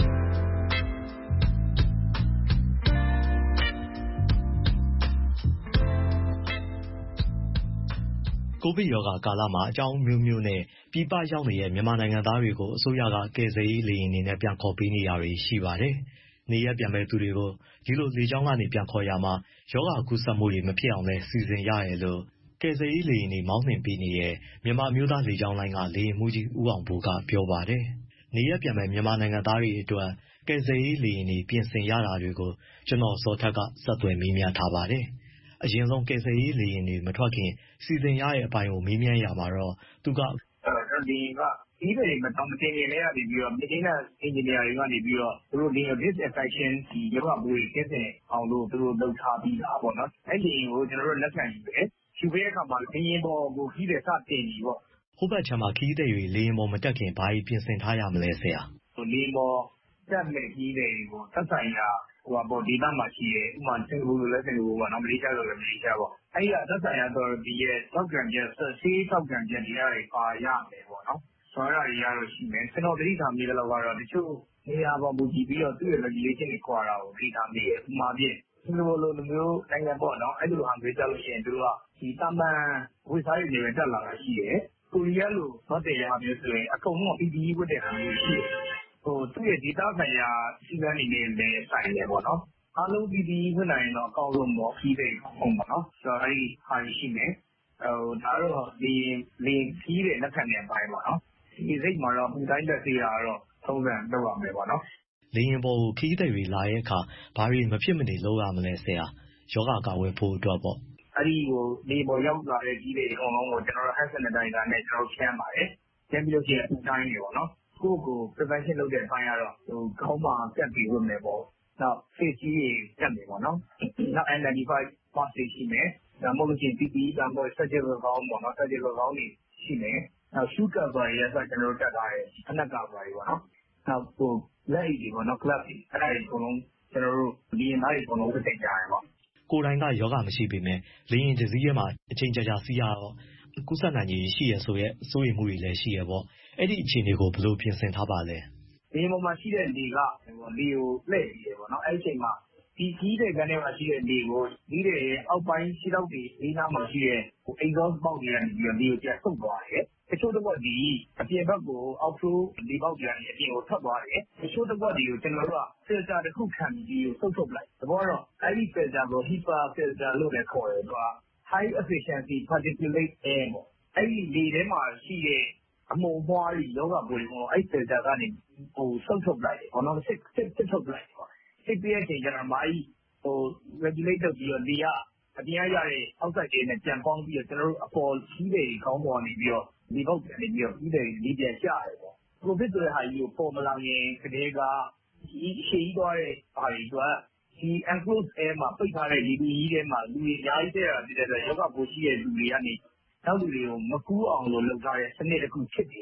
ကိုဗစ်ရောဂါကာလမှာအကြောင်းမျိုးမျိုးနဲ့ပြည်ပရောက်နေတဲ့မြန်မာနိုင်ငံသားတွေကိုအစိုးရကကယ်ဆယ်ရေးလေယာဉ်တွေနဲ့ပြန်ခေါ်ပေးနေရတွေရှိပါတယ်။နေရပ်ပြန်မဲ့သူတွေကိုဒီလိုလေကြောင်းကနေပြန်ခေါ်ရမှာရောဂါကူးစက်မှုတွေမဖြစ်အောင်လဲစီစဉ်ရရလို့ကယ်ဆယ်ရေးလေယာဉ်တွေမောင်းနှင်ပေးနေတဲ့မြန်မာမျိုးသားလေကြောင်းလိုင်းကလေယာဉ်မှူးကြီးဦးအောင်ဘိုးကပြောပါတယ်။နေရပ်ပြန်မဲ့မြန်မာနိုင်ငံသားတွေအတွက်ကယ်ဆယ်ရေးလေယာဉ်တွေပြင်ဆင်ရတာတွေကိုကျွန်တော်စောထက်ကဆက်သွယ်မေးမြန်းထားပါတယ်။အရင်ဆုံးကယ်ဆယ်ရေးလေယာဉ်တွေမထွက်ခင်စီစဉ်ရတဲ့အပိုင်းကိုမေးမြန်းရမှာတော့သူကဒီကဒီတွေမတော်မတင်နေလေကနေပြီးတော့ maintenance engineer တွေကနေပြီးတော့သူတို့ဒီ disinfection ဒီရောဂါပိုးတွေကျင်းစင်အောင်လို့သူတို့လုပ်ထားပြီးသားပေါ့နော်အဲ့ဒီကိုကျွန်တော်တို့လက်ခံယူတယ်ယူပေးတဲ့အခါမှာလေယာဉ်ပေါ်ကိုကြီးတယ်စတင်ပြီပေါ့ဟိုဘက်ချမ်းမှာခီးတဲ့တွေလေယာဉ်ပေါ်မတက်ခင်ဘာကြီးပြင်ဆင်ထားရမလဲဆရာလေယာဉ်ပေါ်တက်မဲ့ကြီးတွေကိုသက်ဆိုင်ရာဟိုပေါ့ဒေသမှာရှိရဲဥမာစင်ကာပူလိုလဲစင်ကာပူပေါ့နော်မလေးရှားလိုလဲမလေးရှားပေါ့အဲ့ဒီကသက်ဆိုင်ရာဆိုဒီရဲ့ထောက်ကံချက်ဆေးထောက်ကံချက်တွေရတယ်ပါရမယ်ပေါ့နော်ဆောရတွေရတော့ရှိမယ်ကျွန်တော်တတိထားမိတယ်လို့ကတော့တချို့နေရာပေါ်မူတည်ပြီးတော့သူ့ရဲ့ regulation တွေခွာတာကိုတတိထားမိရဲ့ဥမာပြည့်စင်ကာပူလိုမျိုးနိုင်ငံပေါ့နော်အဲ့လိုဟာမျိုးကြလို့ရှိရင်သူတို့ကဒီတမန်ဝိစားရည်တွေတက်လာတာရှိရဲ့ကိုရီးယားလိုသောတယ်ရမျိုးဆိုရင်အကုန်လုံး P P E ဝတ်တဲ့ဟာမျိုးရှိတယ်ဟိုသူ့ရဲ့ဒေတာဆိုင်ရာစီမံနေနေလည်းဆိုင်တယ်ပေါ့နော်အားလုံးပြည်ပြည်ဝင်နိုင်တော့အကောင်းဆုံးပေါ့ပြီးတယ်ဟုတ်ပါနော်ဆိုတော့အဲ့ဒီဟာရှိမယ်ဟိုဒါတော့ဒီလင်းကြီးတဲ့လက်ခံတဲ့အပိုင်းပေါ့နော်ဒီစိတ်မှာတော့ပူတိုင်းတက်စီတာတော့သုံးသပ်လုပ်ရမယ်ပေါ့နော်လေရင်ပေါ်ကိုခီးတဲ့တွေလာရဲ့အခါဘာတွေမဖြစ်မနေလုပ်ရမလဲဆရာယောဂကာဝယ်ဖို့အတွက်ပေါ့အဲ့ဒီကိုလေပေါ်ရောက်လာတဲ့ကြီးတွေအကုန်လုံးကိုကျွန်တော်တို့ hand sanitizer နဲ့ကျွန်တော်ဖြန်းပါတယ်ဖြန်းပြီးလို့ရှိရင်အပူတိုင်းတွေပေါ့နော်ကိုကို prevention လုပ်တဲ့အပိုင်းကတော့ဟိုခေါင်းမှာကပ်ပြီးဝင်မယ်ပေါ့နောက် face ကြီးတွေကပ်မယ်ပေါ့နော်နောက် N ninety-five mask ရှိမယ်ဒါမှမဟုတ်လို့ရှိရင် P P E တန်ဖို့ surgical gown ပေါ့နော် surgical gown တွေရှိမယ်နောက် shoe cover တွေဆိုကျွန်တော်တို့တက်ထားတယ်ဖနက် cover တွေပေါ့နော်နောက်ဟိုလက်အိတ်တွေပေါ့နော် glove တွေအဲ့ဒါတွေအကုန်လုံးကျွန်တော်တို့ဒီရင်သားတွေအကုန်လုံးဝတ်တင်ကြရပေါ့ကိုယ်တိုင်ကယောဂမရှိပေမဲ့လေရင်တစ်စီးထဲမှာအချိန်ကြာကြာစီးရတော့ကုသနိုင်ကြီးရှိရဆိုရဲအစိုးရမှုတွေလည်းရှိရပေါ့အဲ့ဒီအခြေအနေကိုဘယ်လိုပြင်ဆင်ထားပါလဲဒီပေါ်မှာရှိတဲ့လေကလေကိုလှည့်ပြီးရပေါ့နော်အဲ့ဒီအချိန်မှာဒီကြီးတဲ့ကနေမှာရှိတဲ့လေကိုကြီးတဲ့အောက်ပိုင်းရှိတော့ဒီဒီနားမှာရှိတဲ့ဟို exhaust ပေါက်တွေကနေပြီးတော့လေကိုပြန်ဆုပ်သွားတယ်တချို့တော့ဒီအပြင်ဘက်ကိုအောက်ထိုးဒီပေါက်တွေကနေအပြင်ကိုထွက်သွားတယ်တချို့တော့ဒီကိုကျွန်တော်တို့က filter တစ်ခုခံပြီးကိုဆုပ်ထုတ်လိုက်သဘောတော့အဲ့ဒီ filter ကို HEPA filter လို့လည်းခေါ်တယ်သူက high efficiency particulate air ပေါ့အဲ့ဒီလေထဲမှာရှိတဲ့အမှုန်မွှားတွေယောဂပိုးတွေကိုအဲ့ filter ကနေဟိုဆုပ်ထုတ်လိုက်တယ်ဘောနော်စစ်စစ်စစ်ထုတ်လိုက်တယ်စစ်ပြည့်ချိန်ကျတော့မိုင်းဟို regulate လုပ်ပြီးတော့လေကအပြင်ရတဲ့အောက်ဆိုင်တွေနဲ့ပြန်ပေါင်းပြီးတော့ကျွန်တော်တို့အပေါ်ကြီးတွေခေါင်းပေါ်နေပြီးတော့ဒီပေါက်ကနေပြီးတော့ကြီးတွေလေးပြန်ကျတယ်ပေါ့ကိုဗစ်ဆိုတဲ့ဟာကြီးကိုပေါ်မလာရင်ကလေးကဒီရှည်ကြီးသွားတဲ့ဟာကြီးကဒီ enclosed air မှာပိတ်ထားတဲ့ဒီကြီးထဲမှာလူတွေအများကြီးတဲ့တာဒီတဲ့ယောဂပိုးရှိတဲ့လူတွေကနေနောက်လူတွေကိုမကူးအောင်လို့လုပ်ထားတဲ့စနစ်တစ်ခုဖြစ်တယ်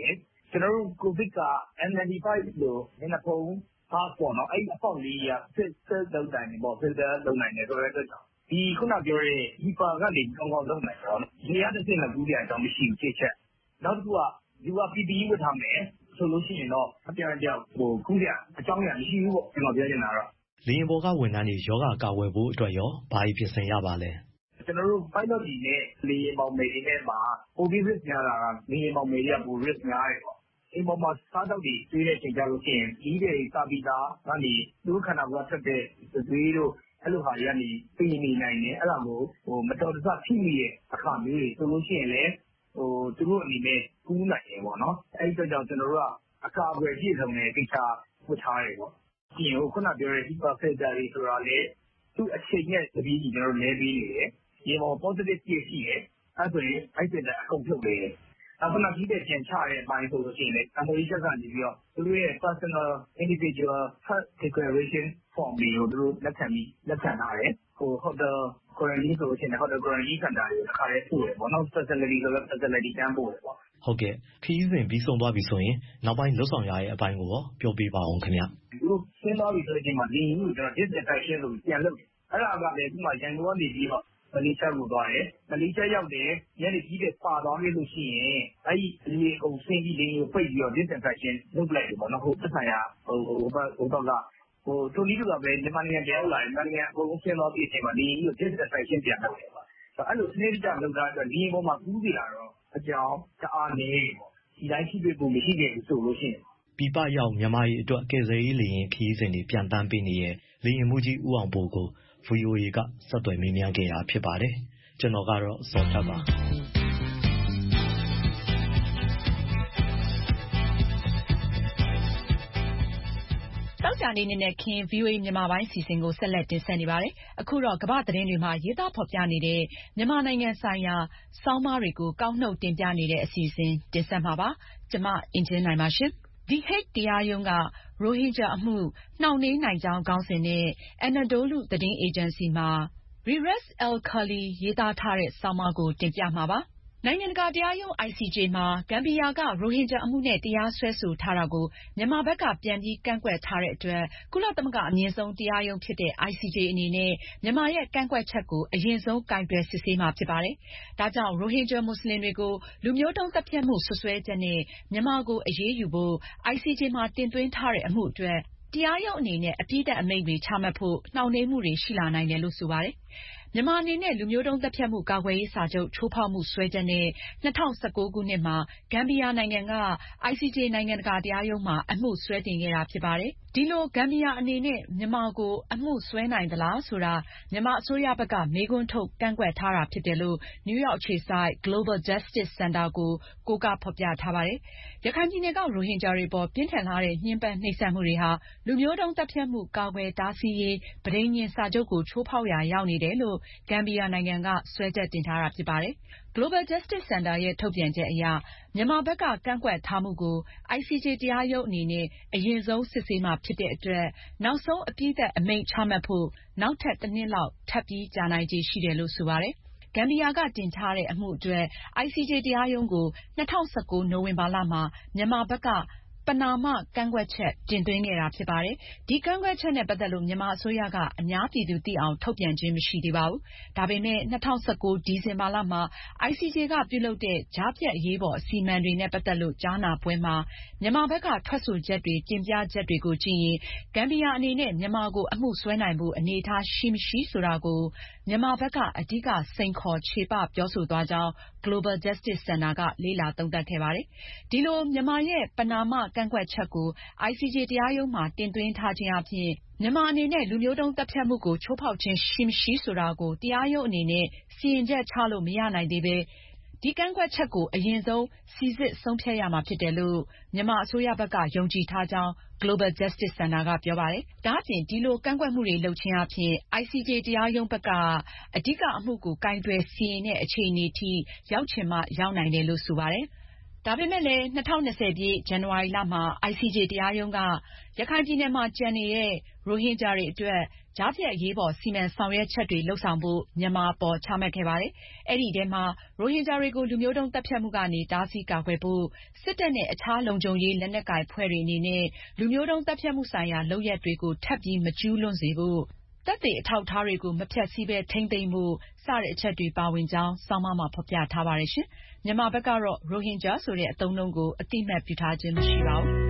ကျွန်တော်တို့ကိုဗစ်က အန် နိုင်တီဖိုက် လို့မျက်နှာဖုံးဟာပေါ့နော်အဲ့အပေါက်လေးက filter လုပ်နိုင်တယ်ပေါ့ filter လုပ်နိုင်တယ်ဆိုတဲ့အတွက်ကြောင့်ဒီခုနပြောတဲ့ heater ကနေကောင်းကောင်းလုပ်နိုင်တော့ရေရတဲ့စင်ကကူးကြအကြောင်းမရှိဘူးတစ်ချက်နောက်တစ်ခုကလူက ပီ ပီ အီ ဝတ်ထားမယ်ဆိုလို့ရှိရင်တော့အပြောင်အပြောင်ဟိုကူးကြအကြောင်းရမရှိဘူးပေါ့ကျွန်တော်ပြောချင်တာတော့လေယာဉ်ပေါ်ကဝန်ထမ်းတွေယောဂကာကွယ်ဖို့အတွက်ရောဘာတွေပြင်ဆင်ရပါလဲကျွန်တော်တို့ pilot တွေနဲ့လေယာဉ်ပေါင်မေတွေနဲ့မှာပိုပြီး risk များတာကလေယာဉ်ပေါင်မေတွေကပို risk များတယ်ပေါ့အိမ်ပေါ်မှာစားတော့တွေတွေးတဲ့အချိန်ကြလို့ရှိရင်ဒီတွေစာပီတာကနေသူ့ခန္ဓာကိုယ်ကထွက်တဲ့သွေးတို့အဲ့လိုဟာတွေကနေပြင်နေနိုင်တယ်အဲ့ဒါကိုဟိုမတော်တဆထိမိတဲ့အခါမျိုးတွေဆိုလို့ရှိရင်လည်းဟိုသူတို့အနေနဲ့ကူးနိုင်တယ်ပေါ့နော်အဲ့ဒီတော့ကြောင့်ကျွန်တော်တို့ကအကာအကွယ်ပြည့်စုံတဲ့ကိစ္စဝတ်ထားတယ်ပေါ့ဒီဟိုခုနပြောတဲ့ heater filter တွေဆိုတာလေသူ့အချိန်နဲ့တပြေးကြီးကျွန်တော်တို့လဲပေးနေတယ်ရေပေါ် positive ပြည့်ရှိတယ်အဲ့ဆိုရင်အဲ့ဒီတဲ့အကုန်ဖြုတ်လေအခုနောက်ပြီးတဲ့ပြန်ချတဲ့အပိုင်းဆိုလို့ရှိရင်လည်း M O E ချက်ကနေပြီးတော့သူတို့ရဲ့ personal individual health declaration form တွေကိုသူတို့လက်ခံပြီးလက်ခံထားတယ်ဟို hotel quarantine ဆိုလို့ရှိရင် hotel quarantine center တွေတစ်ခါတည်းပို့တယ်ပေါ့နော် facility ဆိုတော့ facility တန်းပို့တယ်ပေါ့ဟုတ်ကဲ့ခရီးစဉ်ပြီးဆုံးသွားပြီဆိုရင်နောက်ပိုင်းလှုပ်ဆောင်ရတဲ့အပိုင်းကိုရောပြောပြပါအောင်ခင်ဗျသူတို့ဆင်းသွားပြီဆိုတဲ့အချိန်မှာဒီကိုကျွန်တော် disinfection လို့ပြန်လုပ်တယ်အဲ့ဒါကလည်းဒီမှာရန်ကုန်ကနေပြီးတော့မလေးရှားကိုသွားတယ်မလေးရှားရောက်တယ်ညနေကြီးတဲ့ပါသွားလို့ရှိရင်အဲ့ဒီလေအုံဆင်းကြီးလေးကိုပိတ်ပြီးတော့ disinfection လုပ်လိုက်တယ်ပေါ့နော်ဟိုသက်ဆိုင်ရာဟိုဟိုဟိုဟိုတော့ကဟိုတူလီတို့ကပဲမြန်မာနိုင်ငံပြန်ရောက်လာတယ်မြန်မာနိုင်ငံအကုန်ဆင်းသွားပြီးအချိန်မှာဒီကို disinfection ပြန်လုပ်တယ်ပေါ့အဲ့လိုစနစ်တကျလုပ်တာအတွက်ဒီပေါ်မှာကူးစီလာတော့အကြောင်းတအားနေပေါ့ဒီတိုင်းရှိတွေ့ဖို့မရှိခဲ့ဘူးဆိုလို့ရှိရင်ပြပရောက်မြန်မာပြည်အတွက်ကယ်ဆယ်ရေးလေယာဉ်ခရီးစဉ်တွေပြန်တန်းပေးနေတဲ့လေယာဉ်မှုကြီးဦးအောင်ပိုကို ဗွီအိုအေ ကဆက်သွယ်မေးမြန်းခဲ့တာဖြစ်ပါတယ်ကျွန်တော်ကတော့စောထပ်ပါတောက်ကြနေနဲ့ခင် ဗွီအိုအေ မြန်မာပိုင်းစီစဉ်ကိုဆက်လက်တင်ဆက်နေပါတယ်။အခုတော့ကမ္ဘာသတင်းတွေမှာရေးသားဖော်ပြနေတဲ့မြန်မာနိုင်ငံဆိုင်ရာဆောင်းပါးတွေကိုကောက်နှုတ်တင်ပြနေတဲ့အစီအစဉ်တင်ဆက်မှာပါ။ကျွန်မအင်ဂျင်နိုင်ပါရှင်။ The Hague တရားရုံးကရိုဟင်ဂျာအမှုနှောင့်နှေးနိုင်ကြောင်းခေါင်းစဉ်နဲ့ Anadolu သတင်းအေဂျင်စီမှာ Reres Al-Khali ရေးသားထားတဲ့ဆောင်းပါးကိုတင်ပြမှာပါ။နိုင်ငံတကာတရားရုံး I C J မှာဂမ်ဘီယာကရိုဟင်ဂျာအမှုနဲ့တရားစွဲဆိုထားတာကိုမြန်မာဘက်ကပြန်ပြီးကန့်ကွက်ထားတဲ့အတွက်ကုလသမဂ္ဂအမြင့်ဆုံးတရားရုံးဖြစ်တဲ့ I C J အနေနဲ့မြန်မာရဲ့ကန့်ကွက်ချက်ကိုအရင်ဆုံးကိုင်တွယ်စစ်ဆေးမှာဖြစ်ပါတယ်။ဒါကြောင့်ရိုဟင်ဂျာမွတ်စလင်တွေကိုလူမျိုးတုန်းသတ်ဖြတ်မှုစွပ်စွဲချက်နဲ့မြန်မာကိုအရေးယူဖို့ I C J မှာတင်သွင်းထားတဲ့အမှုအတွက်တရားရုံးအနေနဲ့အပြစ်ဒဏ်အမိန့်တွေချမှတ်ဖို့နှောင့်နှေးမှုတွေရှိလာနိုင်တယ်လို့ဆိုပါတယ်။မြန်မာအနေနဲ့လူမျိုးတုန်းသတ်ဖြတ်မှုကာကွယ်ရေးစာချုပ်ချိုးဖောက်မှုစွဲချက်နဲ့၂၀၁၉ခုနှစ်မှာဂမ်ဘီယာနိုင်ငံက I C J နိုင်ငံတကာတရားရုံးမှာအမှုစွဲတင်ခဲ့တာဖြစ်ပါတယ်။ဒီလိုဂမ်ဘီယာအနေနဲ့မြန်မာကိုအမှုစွဲနိုင်သလားဆိုတာမြန်မာအစိုးရဘက်ကမေးခွန်းထုတ်ကန့်ကွက်ထားတာဖြစ်တယ်လို့နယူးယောက်အခြေစိုက် Global Justice Center ကိုကိုးကားဖော်ပြထားပါတယ်။ရခိုင်ပြည်နယ်ကရိုဟင်ဂျာတွေပေါ်ပြင်းထန်လာတဲ့ညှဉ်းပန်းနှိပ်စက်မှုတွေဟာလူမျိုးတုန်းသတ်ဖြတ်မှုကာကွယ်တားဆီးရေးပဋိညာဉ်စာချုပ်ကိုချိုးဖောက်ရာရောက်နေတယ်လို့ဂမ်ဘီယာနိုင်ငံကစွဲချက်တင်ထားတာဖြစ်ပါတယ်။ Global Justice Center ရဲ့ထုတ်ပြန်ချက်အရမြန်မာဘက်ကကန့်ကွက်ထားမှုကို I C J တရားရုံးအနေနဲ့အရင်ဆုံးစစ်ဆေးမှာဖြစ်တဲ့အတွက်နောက်ဆုံးအပြစ်ဒဏ်အမိန့်ချမှတ်ဖို့နောက်ထပ်တစ်နှစ်လောက်ထပ်ပြီးကြာနိုင်ခြေရှိတယ်လို့ဆိုပါတယ်။ဂမ်ဘီယာကတင်ထားတဲ့အမှုအတွက် I C J တရားရုံးကို၂၀၁၉နိုဝင်ဘာလမှာမြန်မာဘက်ကပဏာမကန့်ကွက်ချက်တင်သွင်းခဲ့တာဖြစ်ပါတယ်။ဒီကန့်ကွက်ချက်နဲ့ပတ်သက်လို့မြန်မာအစိုးရကအများပြည်သူသိအောင်ထုတ်ပြန်ခြင်းမရှိသေးပါဘူး။ဒါပေမဲ့၂၀၁၉ဒီဇင်ဘာလမှာ I C J ကပြုလုပ်တဲ့ကြားဖြတ်အရေးပေါ်အစီအမံတွေနဲ့ပတ်သက်လို့ကြားနာပွဲမှာမြန်မာဘက်ကထွက်ဆိုချက်တွေတင်ပြချက်တွေကိုကြည့်ရင်ဂမ်ဘီယာအနေနဲ့မြန်မာကိုအမှုစွဲနိုင်ဖို့အနေအထားရှိမရှိဆိုတာကိုမြန်မာဘက်ကအဓိကစိန်ခေါ်ခြေပပြောဆိုသွားကြောင်း Global Justice Center ကလေ့လာသုံးသပ်ခဲ့ပါတယ်။ဒီလိုမြန်မာရဲ့ပဏာမကန့်ကွက်ချက်ကို I C J တရားရုံးမှာတင်သွင်းထားခြင်းအပြင်မြန်မာအနေနဲ့လူမျိုးတုန်းသတ်ဖြတ်မှုကိုချိုးဖောက်ခြင်းရှိမရှိဆိုတာကိုတရားရုံးအနေနဲ့စီရင်ချက်ချလို့မရနိုင်သေးပဲဒီကန့်ကွက်ချက်ကိုအရင်ဆုံးစိစစ်ဆုံးဖြတ်ရမှာဖြစ်တယ်လို့မြန်မာအစိုးရဘက်ကယုံကြည်ထားကြောင်း Global Justice Center ကပြောပါတယ်။ဒါ့အပြင်ဒီလိုကန့်ကွက်မှုတွေလုပ်ခြင်းအပြင် I C J တရားရုံးဘက်ကအဓိကအမှုကိုကိုင်တွယ်စီရင်တဲ့အခြေအနေထိရောက်ချင်မှရောက်နိုင်တယ်လို့ဆိုပါတယ်။ဒါပေမဲ့လည်း၂၀၂၀ပြည့်ဇန်နဝါရီလမှာ အိုင်စီဂျေ တရားရုံးကရခိုင်ပြည်နယ်မှာကျန်နေတဲ့ရိုဟင်ဂျာတွေအတွက်ကြားဖြတ်အရေးပေါ်စီမံဆောင်ရွက်ချက်တွေလုပ်ဆောင်ဖို့မြန်မာအပေါ်ချမှတ်ခဲ့ပါတယ်။အဲဒီထဲမှာရိုဟင်ဂျာတွေကိုလူမျိုးတုန်းသတ်ဖြတ်မှုကနေတားဆီးကာကွယ်ဖို့စစ်တပ်နဲ့အခြားလုံခြုံရေးလက်နက်ကိုင်အဖွဲ့တွေအနေနဲ့လူမျိုးတုန်းသတ်ဖြတ်မှုဆိုင်ရာလုပ်ရပ်တွေကိုထပ်ပြီးမကျူးလွန်စေဖို့သက်သေအထောက်အထားတွေကိုမဖျက်ဆီးပဲထိန်းသိမ်းဖို့စတဲ့အချက်တွေပါဝင်ကြောင်းဆောင်းပါးမှာဖေါ်ပြထားပါတယ်ရှင်။မြန်မာဘက်ကတော့ရိုဟင်ဂျာဆိုတဲ့အသုံးအနှုန်းကိုအတိအမှတ်ပြုထားခြင်းမရှိပါဘူး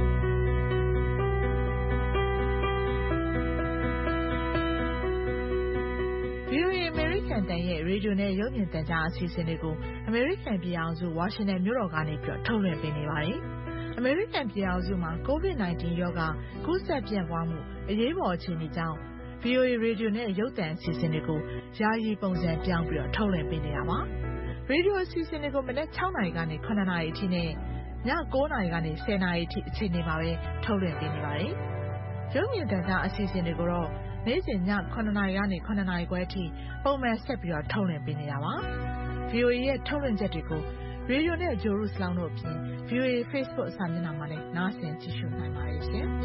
။ ဗွီအိုအေ အမေရိကန်တန်ရဲ့ရေဒီယိုနဲ့ရုပ်မြင်သံကြားအစီအစဉ်တွေကိုအမေရိကန်ပြည်ထောင်စုဝါရှင်တန်မြို့တော်ကနေပြီးထုတ်လွှင့်ပေးနေပါတယ်။အမေရိကန်ပြည်ထောင်စုမှာ ကိုဗစ် ၁၉ ရောဂါကူးစက်ပြန့်ပွားမှုအရေးပေါ်အခြေအနေကြောင့်ဗွီအိုအေရေဒီယိုနဲ့ရုပ်သံအစီအစဉ်တွေကိုယာယီပုံစံပြောင်းပြီးထုတ်လွှင့်ပေးနေတာပါ။ရေဒီယိုအစီအစဉ်တွေကိုမနက်၆နာရီကနေ၇နာရီအထိနဲ့ည၉နာရီကနေ၁၀နာရီအထိအချိန်တွေမှာပဲထုတ်လွှင့်ပေးနေပါတယ်။ရုပ်မြင်သံကြားအစီအစဉ်တွေကိုတော့နေ့စဉ်ည၇နာရီကနေ၇နာရီခွဲအထိပုံမှန်ဆက်ပြီးထုတ်လွှင့်ပေးနေတာပါ။ ဗွီအိုအေရဲ့ထုတ်လွှင့်ချက်တွေကိုရေဒီယိုနဲ့ဂျိုရုစလောင်းတို့အပြင် ဗွီအိုအေ Facebook စာမျက်နှာမှာလည်းနားဆင်ကြည့်ရှုနိုင်ပါတယ်ရှင်။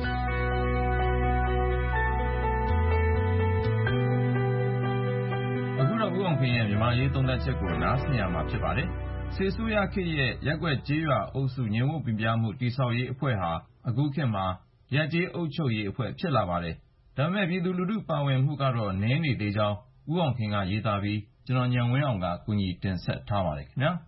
အခုတော့ဦးအောင်ခင်ရဲ့မြန်မာရေးသုံးသပ်ချက်ကိုနားဆင်ရမှာဖြစ်ပါတယ်။စစ်ဆိုးရခေတ်ရဲ့ရက်ွက်ကြေးရွာအုပ်စုငြိမ်ဝှက်ပြပြမှုတိဆောက်ရေးအဖွဲ့ဟာအခုခေတ်မှာရပ်ကျေးအုပ်ချုပ်ရေးအဖွဲ့ဖြစ်လာပါတယ်။ဒါပေမဲ့ပြည်သူလူထုပါဝင်မှုကတော့နည်းနေသေးကြောင်းဦးအောင်ခင်ကရေးသားပြီးကျွန်တော်ဉာဏ်ဝင်းအောင်ကကူညီတင်ဆက်ထားပါတယ်ခင်ဗျာ။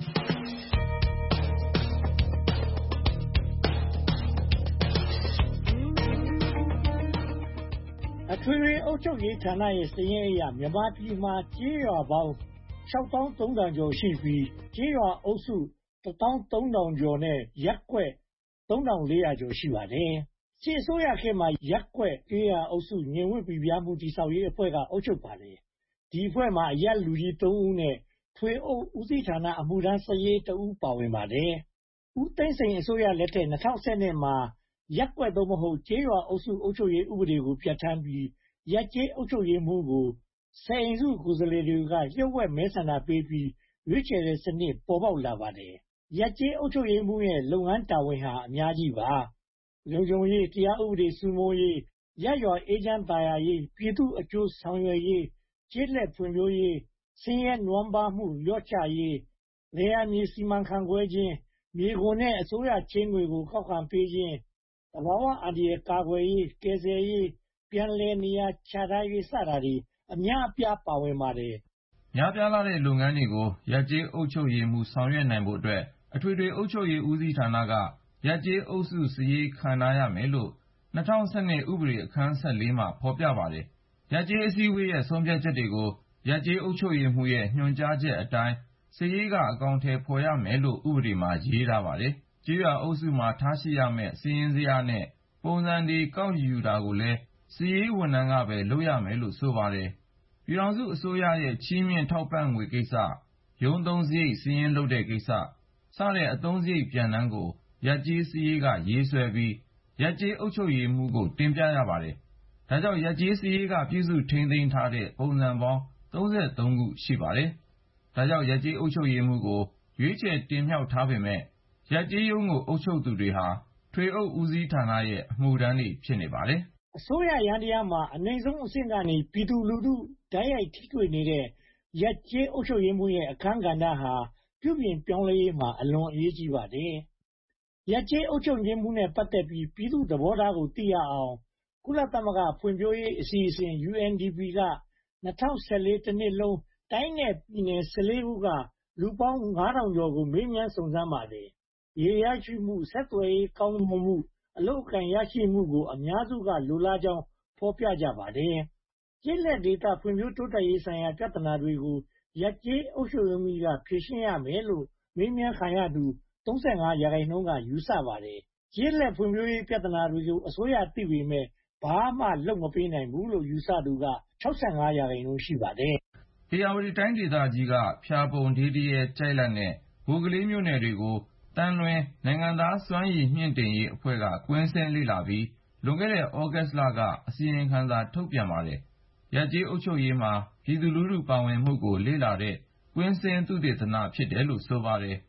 အထွေထွေအုပ်ချုပ်ရေးဌာနရဲ့စာရင်းအရမြန်မာပြည်မှာကျေးရွာပေါင်း၆သောင်းသုံးထောင်ကျော်ရှိပြီးကျေးရွာအုပ်စုတသောင်းသုံးထောင်ကျော်နဲ့ရပ်ကွက်သုံးထောင်လေးရာကျော်ရှိပါတယ်။စစ်အစိုးရခေတ်မှာရပ်ကွက်ကျေးရွာအုပ်စုငြိမ်ဝှက်ပြပြမှုတည်ဆောက်ရေးအဖွဲ့ကအုပ်ချုပ်ပါတယ်။ဒီအဖွဲ့မှာအရပ်လူကြီးသုံးဦးနဲ့ထွေအုပ်ဦးစီးဌာနအမှုထမ်းစာရေးတဦးပါဝင်ပါတယ်။ဦးသိန်းစိန်အစိုးရလက်ထက်၂၀၁၂မှာရပ်ကွက်သို့မဟုတ်ကျေးရွာအုပ်စုအုပ်ချုပ်ရေးဥပဒေကိုပြဋ္ဌာန်းပြီးရပ်ကျေးအုပ်ချုပ်ရေးမှူးကိုဆယ်အိမ်စုကိုယ်စားလှယ်တွေကလျှို့ဝှက်မဲဆန္ဒပေးပြီးရွေးချယ်တဲ့စနစ်ပေါ်ပေါက်လာပါတယ်။ရပ်ကျေးအုပ်ချုပ်ရေးမှူးရဲ့လုပ်ငန်းတာဝန်ဟာအများကြီးပါ။လုံခြုံရေးတရားဥပဒေစိုးမိုးရေးရပ်ရွာအေးချမ်းသာယာရေးပြည်သူ့အကျိုးဆောင်ရွက်ရေးကျေးလက်ဖွံ့ဖြိုးရေးဆင်းရဲနွမ်းပါးမှုလျော့ချရေးလယ်ယာမြေစီမံခန့်ခွဲခြင်းမြေခွန်နဲ့အစိုးရချေးငွေကိုကောက်ခံပေးခြင်းသဘာဝအန္တရာယ်ကာကွယ်ရေးကယ်ဆယ်ရေးပြန်လည်နေရာချထားရေးစတာတွေအများအပြားပါဝင်ပါတယ်။များပြားလာတဲ့လုပ်ငန်းတွေကိုရပ်ကျေးအုပ်ချုပ်ရေးမှူးဆောင်ရွက်နိုင်ဖို့အတွက်အထွေထွေအုပ်ချုပ်ရေးဦးစီးဌာနကရပ်ကျေးအုပ်စုစာရေးခန့်ထားရမယ်လို့၂၀၁၂ဥပဒေအခန်း၁၄မှာဖော်ပြပါတယ်။ရပ်ကျေးအစည်းအဝေးရဲ့ဆုံးဖြတ်ချက်တွေကိုရပ်ကျေးအုပ်ချုပ်ရေးမှူးရဲ့ညွှန်ကြားချက်အတိုင်းစာရေးကအကောင်အထည်ဖော်ရမယ်လို့ဥပဒေမှာရေးထားပါတယ်။ကျေးရွာအုပ်စုမှာထားရှိရမယ့်စာရင်းဇယားနဲ့ပုံစံတွေကောက်ယူတာကိုလည်းစာရေးဝန်ထမ်းကပဲလုပ်ရမယ်လို့ဆိုပါတယ်။ပြည်ထောင်စုအစိုးရရဲ့ချီးမြှင့်ထောက်ပံ့ငွေကိစ္စရုံးသုံးစရိတ်စာရင်းလုပ်တဲ့ကိစ္စစတဲ့အသုံးစရိတ်ပြန်တမ်းကိုရပ်ကျေးစာရေးကရေးဆွဲပြီးရပ်ကျေးအုပ်ချုပ်ရေးမှူးကိုတင်ပြရပါတယ်။ဒါကြောင့်ရပ်ကျေးစာရေးကပြုစုထိန်းသိမ်းထားတဲ့ပုံစံပေါင်း၃၃ခုရှိပါတယ်။ဒါကြောင့်ရပ်ကျေးအုပ်ချုပ်ရေးမှူးကိုရွေးချယ်တင်မြှောက်ထားပေမဲ့ရပ်ကျေးရုံးကိုအုပ်ချုပ်သူတွေဟာထွေအုပ်ဦးစီးဌာနရဲ့အမှုထမ်းတွေဖြစ်နေပါတယ်။အစိုးရယန္တရားမှာအနိမ့်ဆုံးအဆင့်ကနေပြည်သူလူထုတိုက်ရိုက်ထိတွေ့နေတဲ့ရပ်ကျေးအုပ်ချုပ်ရေးမှူးရဲ့အခန်းကဏ္ဍဟာပြုပြင်ပြောင်းလဲရေးမှာအလွန်အရေးကြီးပါတယ်။ရပ်ကျေးအုပ်ချုပ်ရေးမှူးနဲ့ပတ်သက်ပြီးပြည်သူ့သဘောထားကိုသိရအောင်ကုလသမဂ္ဂဖွံ့ဖြိုးရေးအစီအစဉ် ယူအန်ဒီပီ က၂၀၁၄တနှစ်လုံးတိုင်းနဲ့ပြည်နယ်၁၄ခုကလူပေါင်းငါးထောင်ကျော်ကိုမေးမြန်းစုံစမ်းပါတယ်။ရေရရှိမှုဆက်သွယ်ရေးကောင်းမွန်မှုအလုပ်အကိုင်ရရှိမှုကိုအများစုကလိုလားကြောင်းဖော်ပြကြပါတယ်။ကျေးလက်ဒေသဖွံ့ဖြိုးတိုးတက်ရေးဆိုင်ရာပြဿနာတွေကိုရပ်ကျေးအုပ်ချုပ်ရေးမှူးကဖြေရှင်းရမယ်လို့မေးမြန်းခံရသူ၃၅ရာခိုင်နှုန်းကယူဆပါတယ်။ကျေးလက်ဖွံ့ဖြိုးရေးပြဿနာတွေကိုအစိုးရသိပေမဲ့ဘာမှလုပ်မပေးနိုင်ဘူးလို့ယူဆသူက၆၅ရာခိုင်နှုန်းရှိပါတယ်။ဧရာဝတီတိုင်းဒေသကြီးကဖျာပုံဒေးဒရဲကျိုက်လတ်နဲ့ဘိုကလေးမြို့နယ်တွေကိုသံလွင်နိုင်ငံသားစွမ်းရည်မြှင့်တင်ရေးအဖွဲ့ကကွင်းဆင်းလေ့လာပြီးလွန်ခဲ့တဲ့သြဂုတ်လကအစီရင်ခံစာထုတ်ပြန်ပါတယ်။ရပ်ကျေးအုပ်ချုပ်ရေးမှာပြည်သူလူထုပါဝင်မှုကိုလေ့လာတဲ့ကွင်းဆင်းသုတေသနဖြစ်တယ်လို့ဆိုပါတယ်။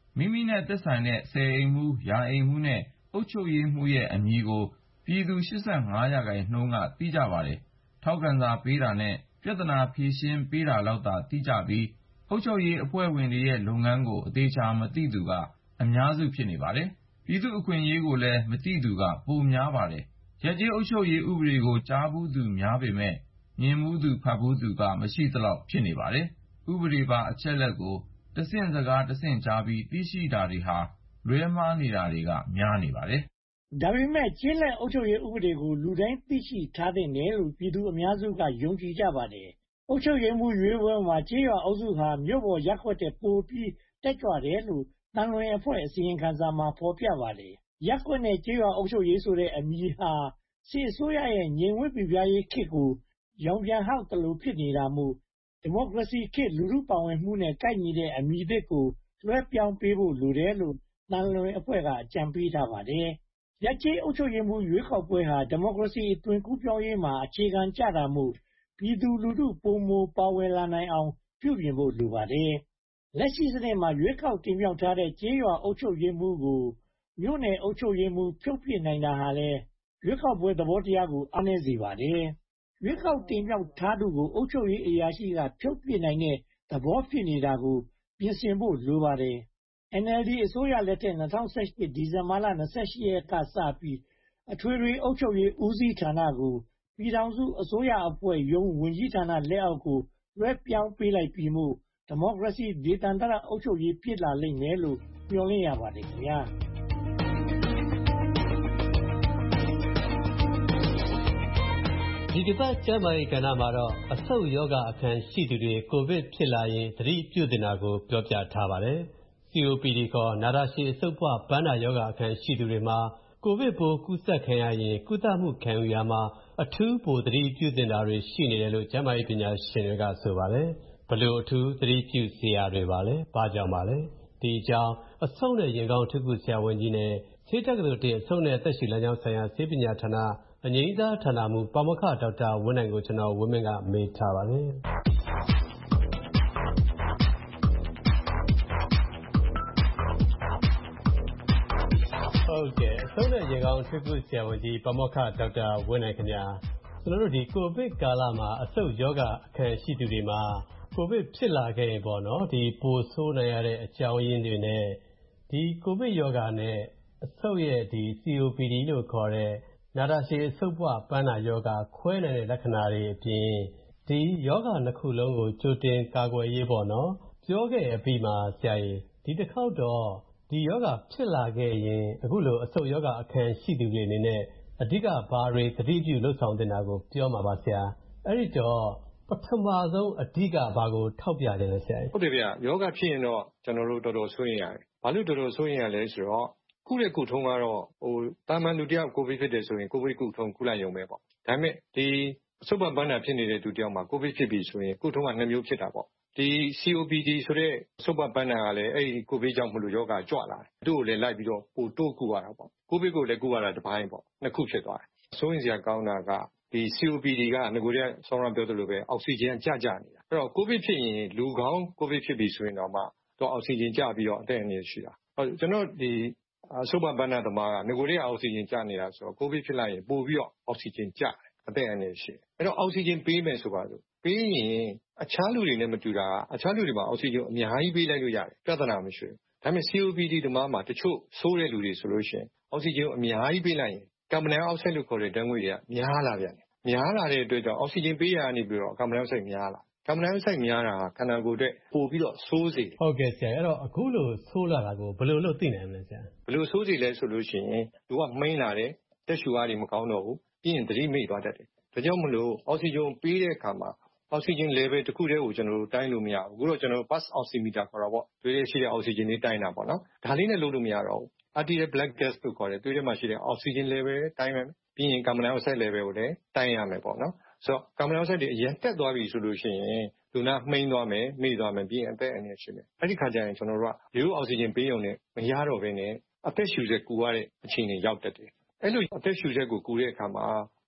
မိမိနဲ့သက်ဆိုင်တဲ့ဆယ်အိမ်မှူး၊ရာအိမ်မှူးနဲ့အုပ်ချုပ်ရေးမှူးရဲ့အမည်ကိုပြည်သူ ၈၅ ရာခိုင်နှုန်းကသိကြပါတယ်။ ထောက်ခံစာပေးတာနဲ့ပြဿနာဖြေရှင်းပေးတာလောက်သာသိကြပြီးအုပ်ချုပ်ရေးအဖွဲ့ဝင်တွေရဲ့လုပ်ငန်းကိုအသေအချာမသိသူကအများစုဖြစ်နေပါတယ်။ ပြည်သူ့အခွင့်အရေးကိုလည်းမသိသူကပိုများပါတယ်။ ရပ်ကျေးအုပ်ချုပ်ရေးဥပဒေကိုကြားဖူးသူများပေမယ့်မြင်ဖူးသူဖတ်ဖူးသူကမရှိသလောက်ဖြစ်နေပါတယ်။ ဥပဒေပါအချက်အလက်ကိုတဆင့်စကားတဆင့်ကြားပြီးသိရှိတာတွေဟာလွဲမှားနေတာတွေကများနေပါတယ်။ဒါပေမဲ့ကျေးလက်အုပ်ချုပ်ရေးဥပဒေကိုလူတိုင်းသိရှိထားသင့်တယ်လို့ပြည်သူအများစုကယုံကြည်ကြပါတယ်။အုပ်ချုပ်ရေးမှူးရွေးပွဲမှာကျေးရွာအုပ်စုဟာမြို့ပေါ်ရပ်ကွက်ထက်ပိုပြီးတက်ကြွတယ်လို့သံလွင်အဖွဲ့အစီရင်ခံစာမှာဖော်ပြပါတယ်။ရပ်ကွက်နဲ့ကျေးရွာအုပ်ချုပ်ရေးဆိုတဲ့အမည်ဟာစစ်အစိုးရရဲ့ငြိမ်ဝပ်ပိပြားရေးခေတ်ကိုရောင်ပြန်ဟောက်သလိုဖြစ်နေတာမို့ဒီမိုကရေစီခေတ်လူထုပါဝင်မှုနဲ့ကိုက်ညီတဲ့အမည်သစ်ကိုလွှဲပြောင်းပေးဖို့လိုတယ်လို့သံလွင်အဖွဲ့ကအကြံပေးထားပါတယ်။ရပ်ကျေးအုပ်ချုပ်ရေးမှူးရွေးကောက်ပွဲဟာဒီမိုကရေစီအသွင်ကူးပြောင်းရေးမှာအခြေခံကျတာမို့ပြည်သူလူထုပိုမိုပါဝင်လာနိုင်အောင်ပြုပြင်ဖို့လိုပါတယ်။လက်ရှိစနစ်မှာရွေးကောက်တင်မြှောက်ထားတဲ့ကျေးရွာအုပ်ချုပ်ရေးမှူးကိုမြို့နယ်အုပ်ချုပ်ရေးမှူးဖြုတ်ပစ်နိုင်တာဟာလည်းရွေးကောက်ပွဲသဘောတရားကိုအားနည်းစေပါတယ်။ရွေးကောက်တင်မြှောက်ထားသူကိုအုပ်ချုပ်ရေးအရာရှိကဖြုတ်ပစ်နိုင်တဲ့သဘောဖြစ်နေတာကိုပြင်ဆင်ဖို့လိုပါတယ်။ အန်အယ်လ်ဒီအစိုးရလက်ထက်၂၀၁၈ဒီဇင်ဘာလ၂၈ရက်ကစပြီးအထွေထွေအုပ်ချုပ်ရေးဦးစီးဌာနကိုပြည်ထောင်စုအစိုးရအဖွဲ့ရုံးဝန်ကြီးဌာနလက်အောက်ကိုလွှဲပြောင်းပေးလိုက်ပြီမို့ဒီမိုကရေစီဒေသန္တရအုပ်ချုပ်ရေးဖြစ်လာလိမ့်မယ်လို့မျှော်လင့်ရပါတယ်ခင်ဗျာ။ဒီတစ်ပတ်ကျန်းမာရေးကဏ္ဍမှာတော့အဆုတ်ယောဂအခံရှိသူတွေကိုဗစ်ဖြစ်လာရင်သတိပြုသင့်တာကိုပြောပြထားပါတယ်။ စီ အို ပီ ဒီ ခေါ်နာတာရှည်အဆုတ်ပွပန်းနာယောဂအခံရှိသူတွေမှာကိုဗစ်ပိုးကူးစက်ခံရရင်ကုသမှုခံယူရာမှာအထူးပိုသတိပြုသင့်တာတွေရှိနေတယ်လို့ကျန်းမာရေးပညာရှင်တွေကဆိုပါတယ်။ဘလို့အထူးသတိပြုစရာတွေပါလဲ။ဘာကြောင့်ပါလဲ။ဒီအကြောင်းအဆုတ်နဲ့ရင်ကောင်းအထူးကုဆရာဝန်ကြီးနဲ့ဆေးတက္ကသိုလ်အဆုတ်နဲ့အသက်ရှူလမ်းကြောင်းဆိုင်ရာဆေးပညာဌာနအငြိမ်းစားဌာနမှူးပါမောက္ခဒေါက်တာဝင်းနိုင်ကိုကျွန်တော်ဝင်းမင်းကမေးထားပါတယ်။ဟုတ်ကဲ့အဆုတ်နဲ့ရင်ကောင်းအထူးကုဆရာဝန်ကြီးပါမောက္ခဒေါက်တာဝင်းနိုင်ခင်ဗျာကျွန်တော်တို့ဒီကိုဗစ်ကာလမှာအဆုတ်ယောဂအခန်းရှိသူတွေမှာကိုဗစ်ဖြစ်လာခဲ့ရင်ပေါ့နော်ဒီပိုဆိုးနိုင်ရတဲ့အကြောင်းရင်းတွေနဲ့ဒီကိုဗစ်ယောဂနဲ့အဆုတ်ရဲ့ဒီ စီ အို ပီ ဒီ လို့ခေါ်တဲ့နာတာရှည်အဆုတ်ပွပန်းနာယောဂခွဲနိုင်တဲ့လက္ခဏာတွေအပြင်ဒီယောဂနှစ်ခုလုံးကိုကြိုတင်ကာကွယ်ရေးပေါ့နော်ပြောခဲ့အပြီးမှာဆရာကြီးဒီတစ်ခေါက်တော့ဒီယောဂဖြစ်လာခဲ့ရင်အခုလိုအဆုတ်ယောဂအခန်းရှိသူတွေအနေနဲ့အဓိကဘာတွေသတိပြုလုပ်ဆောင်တင်တာကိုပြောမှာပါဆရာအဲ့ဒီတော့ပထမဆုံးအဓိကဘာကိုထောက်ပြတယ်လဲဆရာကြီးဟုတ်တယ်ဗျယောဂဖြစ်ရင်တော့ကျွန်တော်တို့တော်တော်စိုးရင်ရတယ်ဘာလို့တော်တော်စိုးရင်ရလဲဆိုတော့ခုတဲ့ကုထုံးကတော့ဟိုတာမန်လူတယောက်ကိုဗစ်ဖြစ်တယ်ဆိုရင်ကိုဗစ်ကုထုံးကုလိုက်ရုံပဲပေါ့ဒါပေမဲ့ဒီအဆုတ်ပန်းပန်းနာဖြစ်နေတဲ့သူတယောက်မှာကိုဗစ်ဖြစ်ပြီဆိုရင်ကုထုံးကနှစ်မျိုးဖြစ်တာပေါ့ဒီ စီ အို ပီ ဒီ ဆိုတဲ့အဆုတ်ပန်းပန်းနာကလည်းအဲ့ဒီကိုဗစ်ကြောင့်မလို့ယောဂကြွလာတယ်သူ့ကိုလည်းလိုက်ပြီးတော့ပိုတိုးကုရတာပေါ့ကိုဗစ်ကိုလည်းကုရတာတစ်ပိုင်းပေါ့နှစ်ခုဖြစ်သွားတယ်စိုးရင်စရာကောင်းတာကဒီ စီ အို ပီ ဒီ ကငကိုတည်းဆောင်းရပြောသလိုပဲအောက်ဆီဂျင်ကျကျနေတာအဲ့တော့ကိုဗစ်ဖြစ်ရင်လူကောင်းကိုဗစ်ဖြစ်ပြီဆိုရင်တော့မှတော့အောက်ဆီဂျင်ကျပြီးတော့အသက်အန္တရာယ်ရှိတာဟုတ်ကျွန်တော်ဒီအဆုတ်ပန်းပန်းနာသမားကငကိုတည်းအောက်ဆီဂျင်ကျနေတာဆိုတော့ကိုဗစ်ဖြစ်လိုက်ရင်ပို့ပြီးတော့အောက်ဆီဂျင်ကျတယ်အသက်အန္တရာယ်ရှိတယ်အဲ့တော့အောက်ဆီဂျင်ပေးမယ်ဆိုပါစို့ပေးရင်အခြားလူတွေနဲ့မတူတာအခြားလူတွေမှာအောက်ဆီဂျင်အများကြီးပေးလိုက်လို့ရတယ်ပြဿနာမရှိဘူးဒါပေမဲ့ စီ အို ပီ ဒီ သမားမှာတချို့ဆိုးတဲ့လူတွေဆိုလို့ရှိရင်အောက်ဆီဂျင်အများကြီးပေးလိုက်ရင်ကာဗွန်ဒိုင်အောက်ဆိုက်လို့ခေါ်တဲ့ဓာတ်ငွေ့တွေကများလာပြန်တယ်များလာတဲ့အတွက်ကြောင့်အောက်ဆီဂျင်ပေးရကနေပြီးတော့ကာဗွန်ဒိုင်အောက်ဆိုက်များလာကာဗွန်ဒိုင်အောက်ဆိုက်များတာဟာခန္ဓာကိုယ်အတွက်ပို့ပြီးတော့ဆိုးစေတယ်ဟုတ်ကဲ့ဆရာအဲ့တော့အခုလိုဆိုးလာတာကိုဘယ်လိုလုပ်သိနိုင်မလဲဆရာဘယ်လိုဆိုးစေလဲဆိုလို့ရှိရင်သူကမှိန်းလာတယ်တက်ရှူအားတွေမကောင်းတော့ဘူးပြီးရင်သတိမေ့သွားတတ်တယ်ဒါကြောင့်မလို့အောက်ဆီဂျင်ပေးတဲ့အခါမှာအောက်ဆီဂျင် level တစ်ခုတည်းကိုကျွန်တော်တို့တိုင်းလို့မရဘူးအခုတော့ကျွန်တော်တို့ pulse oximeter ခေါ်တာပေါ့သွေးထဲရှိတဲ့အောက်ဆီဂျင်လေးတိုင်းတာပေါ့နော်ဒါလေးနဲ့လုပ်လို့မရတော့ဘူး arterial blood gas လို့ခေါ်တယ်သွေးထဲမှာရှိတဲ့အောက်ဆီဂျင် level တိုင်းမယ်ပြီးရင်ကာဗွန်ဒိုင်အောက်ဆိုက် level ကိုလည်းတိုင်းရမယ်ပေါ့နော်ဆိုတော့ကာဗွန်ဒိုင်အောက်ဆိုက်တွေအရင်တက်သွားပြီဆိုလို့ရှိရင်လူနာမှိန်းသွားမယ်မေ့သွားမယ်ပြီးရင်အသက်အန္တရာယ်ရှိမယ်အဲ့ဒီခါကျရင်ကျွန်တော်တို့ကရိုးအောက်ဆီဂျင်ပေးုံနဲ့မရတော့ဘဲနဲ့အသက်ရှူစက်ကူရတဲ့အခြေအနေရောက်တတ်တယ်အဲ့လိုအသက်ရှူစက်ကိုကူတဲ့အခါမှာ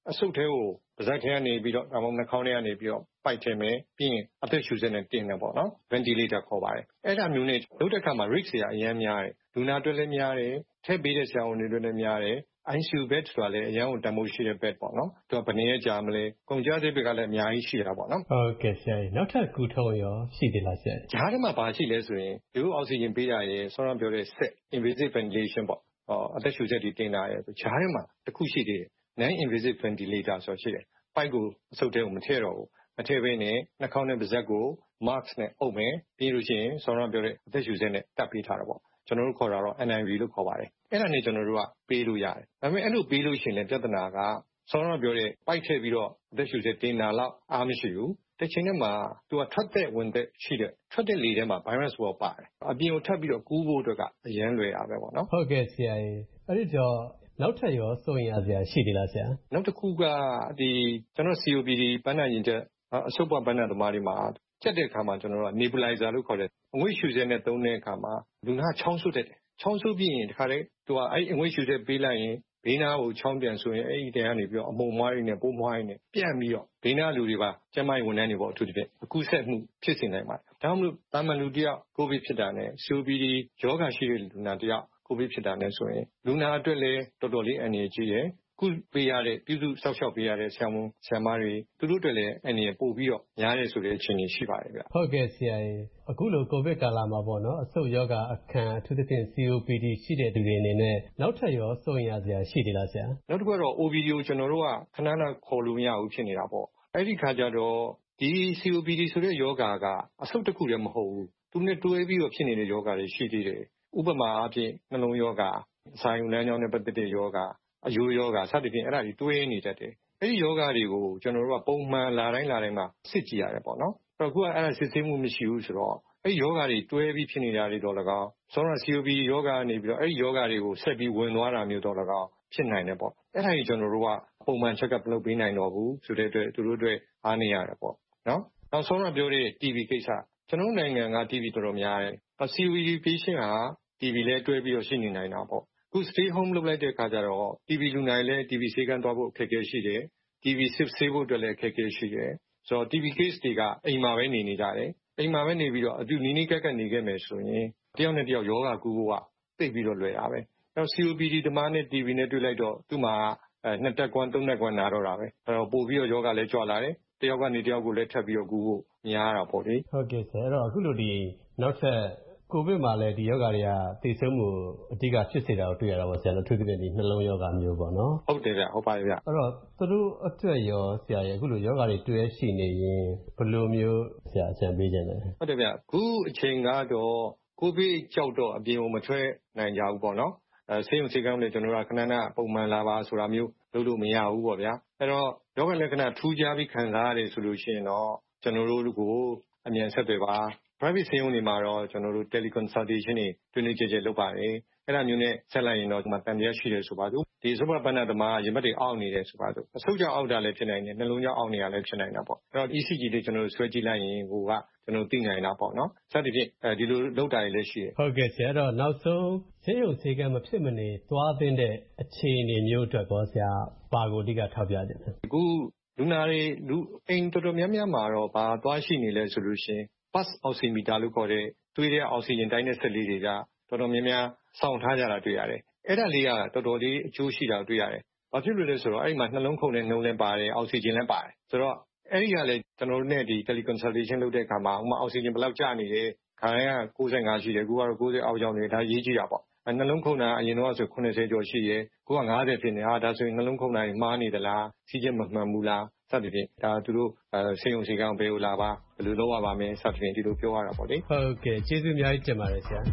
အဆုတ်ထဲကိုပါးစပ်ထဲကနေပြီးတော့ဒါမှမဟုတ်နှာခေါင်းထဲကနေပြီးတော့ပိုက်ထည့်မယ်ပြီးရင်အသက်ရှူစက်နဲ့တင်တယ်ပေါ့နော် ventilator ခေါ်ပါတယ်အဲ့ဒါမျိုးနဲ့လုပ်တဲ့အခါမှာ risk တွေကအများများတယ်လူနာအတွက်လည်းများတယ်ထည့်ပေးတဲ့ဆရာဝန်တွေအတွက်လည်းများတယ်I C U bed ဆိုတာလည်းအရင်ကတမိုးရှိတဲ့ bed ပေါ့နော်သူကဘယ်နည်းကြာမလဲကုန်ကြတဲ့ဘက်ကလည်းအများကြီးရှိတာပေါ့နော်ဟုတ်ကဲ့ဆရာနောက်ထပ်ကူထုံးရောရှိသေးလားဆရာဂျားထဲမှာဘာရှိလဲဆိုရင်ဒီလိုအောက်ဆီဂျင်ပေးတာရယ်ဆောင်းပြောတဲ့ set invasive ventilation ပေါ့အသက်ရှူစက်တွေတင်တာရယ်ဂျားထဲမှာတစ်ခုရှိသေးတယ် non invasive ventilator ဆိုရှိတယ်ပိုက်ကိုအဆုတ်ထဲကိုမထည့်တော့ဘူးမထည့်ဘဲနဲ့နှာခေါင်းနဲ့ပါးစပ်ကို mask နဲ့အုပ်မယ်ပြီးလို့ရှိရင်ဆောင်းပြောတဲ့အသက်ရှူစက်နဲ့တပ်ပေးထားတာပေါ့ကျွန်တော်တို့ခေါ်တာတော့ N I V လို့ခေါ်ပါတယ်အဲ့ဒါနဲ့ကျွန်တော်တို့ကပေးလို့ရတယ်ဒါပေမဲ့အဲ့လိုပေးလို့ရှိရင်လည်းပြဿနာကဆောင်းပြောတဲ့ပိုက်ထည့်ပြီးတော့အသက်ရှူစက်တင်တာလောက်အားမရှိဘူးတစ်ချိန်တည်းမှာသူကထွက်တဲ့ဝင်တဲ့ရှိတဲ့ထွက်တဲ့လေထဲမှာ virus ပေါ်ပါတယ်အပြင်ကိုထပ်ပြီးတော့ကူးဖို့အတွက်ကအရန်လွယ်ရပဲပေါ့နော်ဟုတ်ကဲ့ဆရာအဲ့ဒီတော့နောက်ထပ်ရောစိုးရင်ရစရာရှိသေးလားဆရာနောက်တစ်ခုကဒီကျွန်တော် C O P D ပန်းနာရင်ကျအဆုတ်ပွားပန်းနာသမားတွေမှာကျက်တဲ့အခါမှာကျွန်တော်တို့က nebulizer လို့ခေါ်တယ်အငွေ့ရှူစက်နဲ့သုံးတဲ့အခါမှာလူနာချောင်းဆုတ်တဲ့ချောင်းဆုတ်ပြီးရင်တခါတည်းသူကအဲ့အငွေ့ရှူစက်ပေးလိုက်ရင်ဘေးနားကိုချောင်းပြန်ဆိုရင်အဲ့ဒီတဲကနေပြီးတော့အမုံမွားရင်းနဲ့ပိုးမွားရင်းနဲ့ပြန့်ပြီးတော့ဘေးနားလူတွေပါကျန်းမာရေးဝန်ထမ်းတွေပေါ့အထူးသဖြင့်အခုဆက်မှုဖြစ်စေနိုင်ပါတယ်ဒါမှမဟုတ်တာမန်လူတယောက်ကိုဗစ်ဖြစ်တာနဲ့ C O P D ရောဂါရှိတဲ့လူနာတယောက်ကိုဗစ်ဖြစ်တာနဲ့ဆိုရင်လူနာအတွက်လည်းတော်တော်လေးအန္တရာယ်ကြီးတယ်ခုပေးရတဲ့ပြုစုစောင့်ရှောက်ပေးရတဲ့ဆရာဝန်ဆရာမတွေသူတို့တွေလည်းအန္တရာယ်ပို့ပြီးတော့များတယ်ဆိုတဲ့အခြေအနေရှိပါတယ်ဗျဟုတ်ကဲ့ဆရာအခုလိုကိုဗစ်ကာလမှာပေါ့နော်အဆုတ်ယောဂအခမ်းအထူးသဖြင့် C O P D ရှိတဲ့သူတွေအနေနဲ့နောက်ထပ်ရောစိုးရင်ရစရာရှိသေးလားဆရာနောက်တစ်ခုကတော့ O P D ကိုကျွန်တော်တို့ကခဏခဏခေါ်လို့မရဘူးဖြစ်နေတာပေါ့အဲ့ဒီခါကျတော့ဒီ C O P D ဆိုတဲ့ယောဂါကအဆုတ်တစ်ခုတည်းမဟုတ်ဘူးသူနဲ့တွဲပြီးတော့ဖြစ်နေတဲ့ယောဂါတွေရှိသေးတယ်ဥပမာအားဖြင့်နှလုံးယောဂါအစာရုံလမ်းကြောင်းနဲ့ပတ်သက်တဲ့ယောဂါအယိုးယောဂါစသဖြင့်အဲ့ဒါတွေတွဲနေတတ်တယ်အဲ့ဒီယောဂါတွေကိုကျွန်တော်တို့ကပုံမှန်လာတိုင်းလာတိုင်းမှာစစ်ကြည့်ရတယ်ပေါ့နော်အဲ့တော့အခုကအဲ့ဒါစစ်ဆေးမှုမရှိဘူးဆိုတော့အဲ့ဒီယောဂါတွေတွဲပြီးဖြစ်နေတာတွေတော့၎င်းဆောင်းရ C O P D ယောဂါကနေပြီးတော့အဲ့ဒီယောဂါတွေကိုဆက်ပြီးဝင်သွားတာမျိုးတော့၎င်းဖြစ်နိုင်တယ်ပေါ့အဲ့ဒါကြီးကျွန်တော်တို့ကပုံမှန် check up လုပ်ပေးနိုင်တော့ဘူးဆိုတဲ့အတွက်သူတို့တွေအားနေရတယ်ပေါ့နော်နောက်ဆုံးတော့ပြောတဲ့ T B ကိစ္စကျွန်တော်နိုင်ငံက T B တော်တော်များတယ် C O P D patient ဟာ T B လဲတွဲပြီးတော့ရှိနေနိုင်တာပေါ့ခု stay home လုပ်လိုက်တဲ့အခါကျတော့ T B လူနာတွေလည်း T B ဆေးကန်းသွားဖို့အခက်အခဲရှိတယ် T B ဆေးဖို့အတွက်လည်းအခက်အခဲရှိတယ်ဆိုတော့ T B case တွေကအိမ်မှာပဲနေနေကြတယ်အိမ်မှာပဲနေပြီးတော့အတူနီးနီးကပ်ကပ်နေခဲ့မယ်ဆိုရင်တယောက်နဲ့တယောက်ယောဂကူးဖို့ကသိပြီးတော့လွယ်တာပဲနောက် C O P D တမားနဲ့ T B နဲ့တွေ့လိုက်တော့သူ့မှာအဲနှစ်တက်ကွမ်းသုံးတက်ကွမ်းနာတော့တာပဲအဲ့တော့ပို့ပြီးတော့ယောဂလည်းကြွလာတယ်တယောက်ကနေတယောက်ကိုလည်းထပ်ပြီးတော့ကူးဖို့များတာပေါ့လေဟုတ်ကဲ့ဆရာအဲ့တော့အခုလိုဒီနောက်ထပ်ကိုဗစ်မှာလည်းဒီယောဂတွေကသိဆုံးမှုအဓိကဖြစ်စေတာကိုတွေ့ရတာပေါ့ဆရာတို့အထူးသဖြင့်ဒီနှလုံးယောဂမျိုးပေါ့နော်ဟုတ်တယ်ဗျဟုတ်ပါတယ်ဗျအဲ့တော့သူတို့အတွက်ရောဆရာရဲ့အခုလိုယောဂတွေတွဲရှိနေရင်ဘယ်လိုမျိုးဆရာအကြံပေးခြင်းလဲဟုတ်တယ်ဗျအခုအချိန်ကတော့ကိုဗစ်ကြောက်တော့အပြင်ကိုမထွက်နိုင်ကြဘူးပေါ့နော်အဲဆေးရုံဆေးကမ်းလည်းကျွန်တော်တို့ကခဏခဏပုံမှန်လာပါဆိုတာမျိုးလုပ်လို့မရဘူးပေါ့ဗျာအဲ့တော့ယောဂလက္ခဏာထူးခြားပြီးခံစားရတယ်ဆိုလို့ရှိရင်တော့ကျွန်တော်တို့ကိုအမြန်ဆက်သွယ်ပါ private ဆေးရုံတွေမှာတော့ကျွန်တော်တို့ teleconsultation တွေတွင်တွင်ကြဲကြဲလုပ်ပါတယ်အဲ့ဒါမျိုးနဲ့ဆက်လိုက်ရင်တော့ဒီမှာတန်တရားရှိတယ်ဆိုပါစို့ဒီစပပန္နသမားရင်ဘတ်တွေအောက်နေတယ်ဆိုပါစို့အဆုတ်ကြောင့်အောက်တာလည်းဖြစ်နိုင်တယ်နှလုံးကြောင့်အောက်နေတာလည်းဖြစ်နိုင်တာပေါ့အဲ့တော့ E C G တွေကျွန်တော်တို့ဆွဲကြည့်လိုက်ရင်ဟိုကကျွန်တော်သိနိုင်တာပေါ့နော်စသဖြင့်အဲဒီလိုလုပ်တာတွေလည်းရှိတယ်ဟုတ်ကဲ့ဆရာတော့နောက်ဆုံးဆေးရုံဆေးကမ်းမဖြစ်မနေသွားသင့်တဲ့အခြေအနေမျိုးအတွက်ပေါ့ဆရာဘာကိုအဓိကထောက်ပြခြင်းလဲအခုလူနာတွေလူအိမ်တော်တော်များများမှာတော့ဘာသွားရှိနေလဲဆိုလို့ရှိရင် pulse oximeter လို့ခေါ်တဲ့သွေးထဲအောက်ဆီဂျင်တိုင်းတဲ့စက်လေးတွေကတော်တော်များများစောင့်ထားကြတာတွေ့ရတယ်အဲ့ဒါလေးကတော်တော်လေးအကျိုးရှိတာတွေ့ရတယ်ဘာဖြစ်လို့လဲဆိုတော့အဲ့ဒီမှာနှလုံးခုန်တဲ့နှုန်းလည်းပါတယ်အောက်ဆီဂျင်လည်းပါတယ်ဆိုတော့အဲ့ဒီကလည်းကျွန်တော်တို့နဲ့ဒီ teleconsultation လုပ်တဲ့အခါမှာဥပမာအောက်ဆီဂျင်ဘယ်လောက်ကျနေလဲခါတိုင်းကကိုးဆယ်ငါရှိတယ်အခုကတော့ကိုးဆယ်အောက်ရောက်နေဒါရေးကြည့်တာပေါ့နှလုံးခုန်တာအရင်တော့ဆိုခုနှစ်ဆယ်ကျော်ရှိရဲကိုကငါးဆယ်ဖြစ်နေဟာဒါဆိုရင်နှလုံးခုန်တာမှားနေသလားစီးချက်မမှန်ဘူးလားစသဖြင့်ဒါသူတို့ဆေးရုံဆေးကမ်းဘယ်လိုလာပါဘယ်လိုလုပ်ရပါမယ်စသဖြင့်ဒီလိုပြောရတာပေါ့လေဟုတ်ကဲ့ကျေးဇူးအများကြီးတင်ပါတယ်ဆရာ